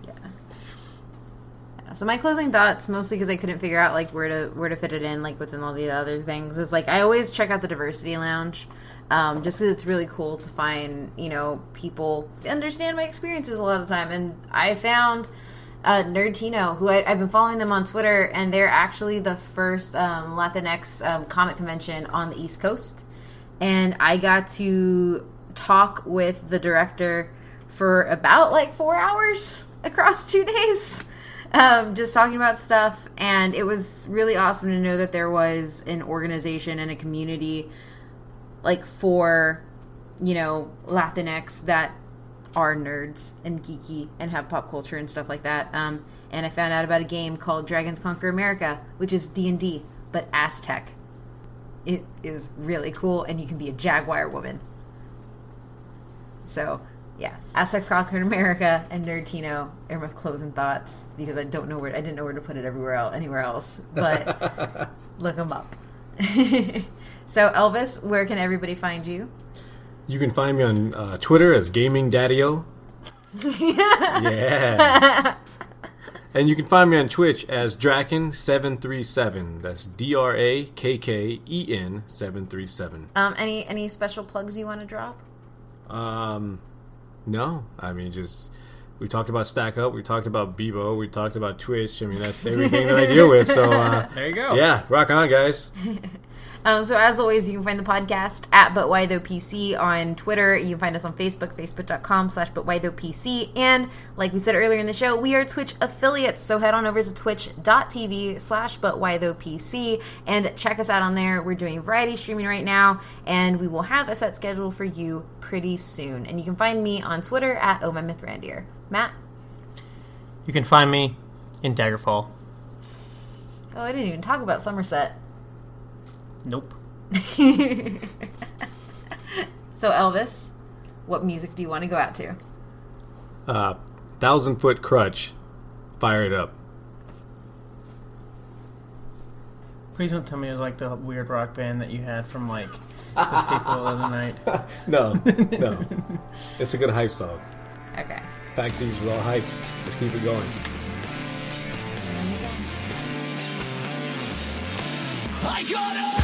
Yeah. So my closing thoughts, mostly because I couldn't figure out like where to fit it in, like within all the other things, is like I always check out the Diversity Lounge, just because it's really cool to find, you know, people understand my experiences a lot of the time. And I found Nerdtino, who I've been following them on Twitter, and they're actually the first Latinx comic convention on the East Coast. And I got to talk with the director for about like 4 hours across 2 days. just talking about stuff, and it was really awesome to know that there was an organization and a community like for, you know, Latinx that are nerds and geeky and have pop culture and stuff like that. And I found out about a game called Dragons Conquer America, which is D&D, but Aztec. It is really cool, and you can be a jaguar woman. So, yeah, Aztecs Conquer America and Nerdtino are my closing thoughts, because I didn't know where to put it anywhere else. But look them up. So, Elvis, where can everybody find you? You can find me on Twitter as Gaming Daddy-O. Yeah. And you can find me on Twitch as Draken737. That's DRAKKEN 737. Any special plugs you want to drop? No. I mean, just we talked about Stack Up, we talked about Bebo, we talked about Twitch. I mean, that's everything that I deal with. So there you go. Yeah, rock on, guys. So as always, you can find the podcast at But Why Though PC on Twitter. You can find us on Facebook, facebook.com/ButWhyThoughPC. And like we said earlier in the show, we are Twitch affiliates. So head on over to twitch.tv/ButWhyThoughPC and check us out on there. We're doing variety streaming right now, and we will have a set schedule for you pretty soon. And you can find me on Twitter at OhMyMythRandier. Matt? You can find me in Daggerfall. Oh, I didn't even talk about Somerset. Nope. So Elvis, what music do you want to go out to? 1,000 Foot Crutch. Fire it up. Please don't tell me it was like the weird rock band that you had from like the people the other night. No. It's a good hype song. Okay. PAX East was all hyped. Let's keep it going. I got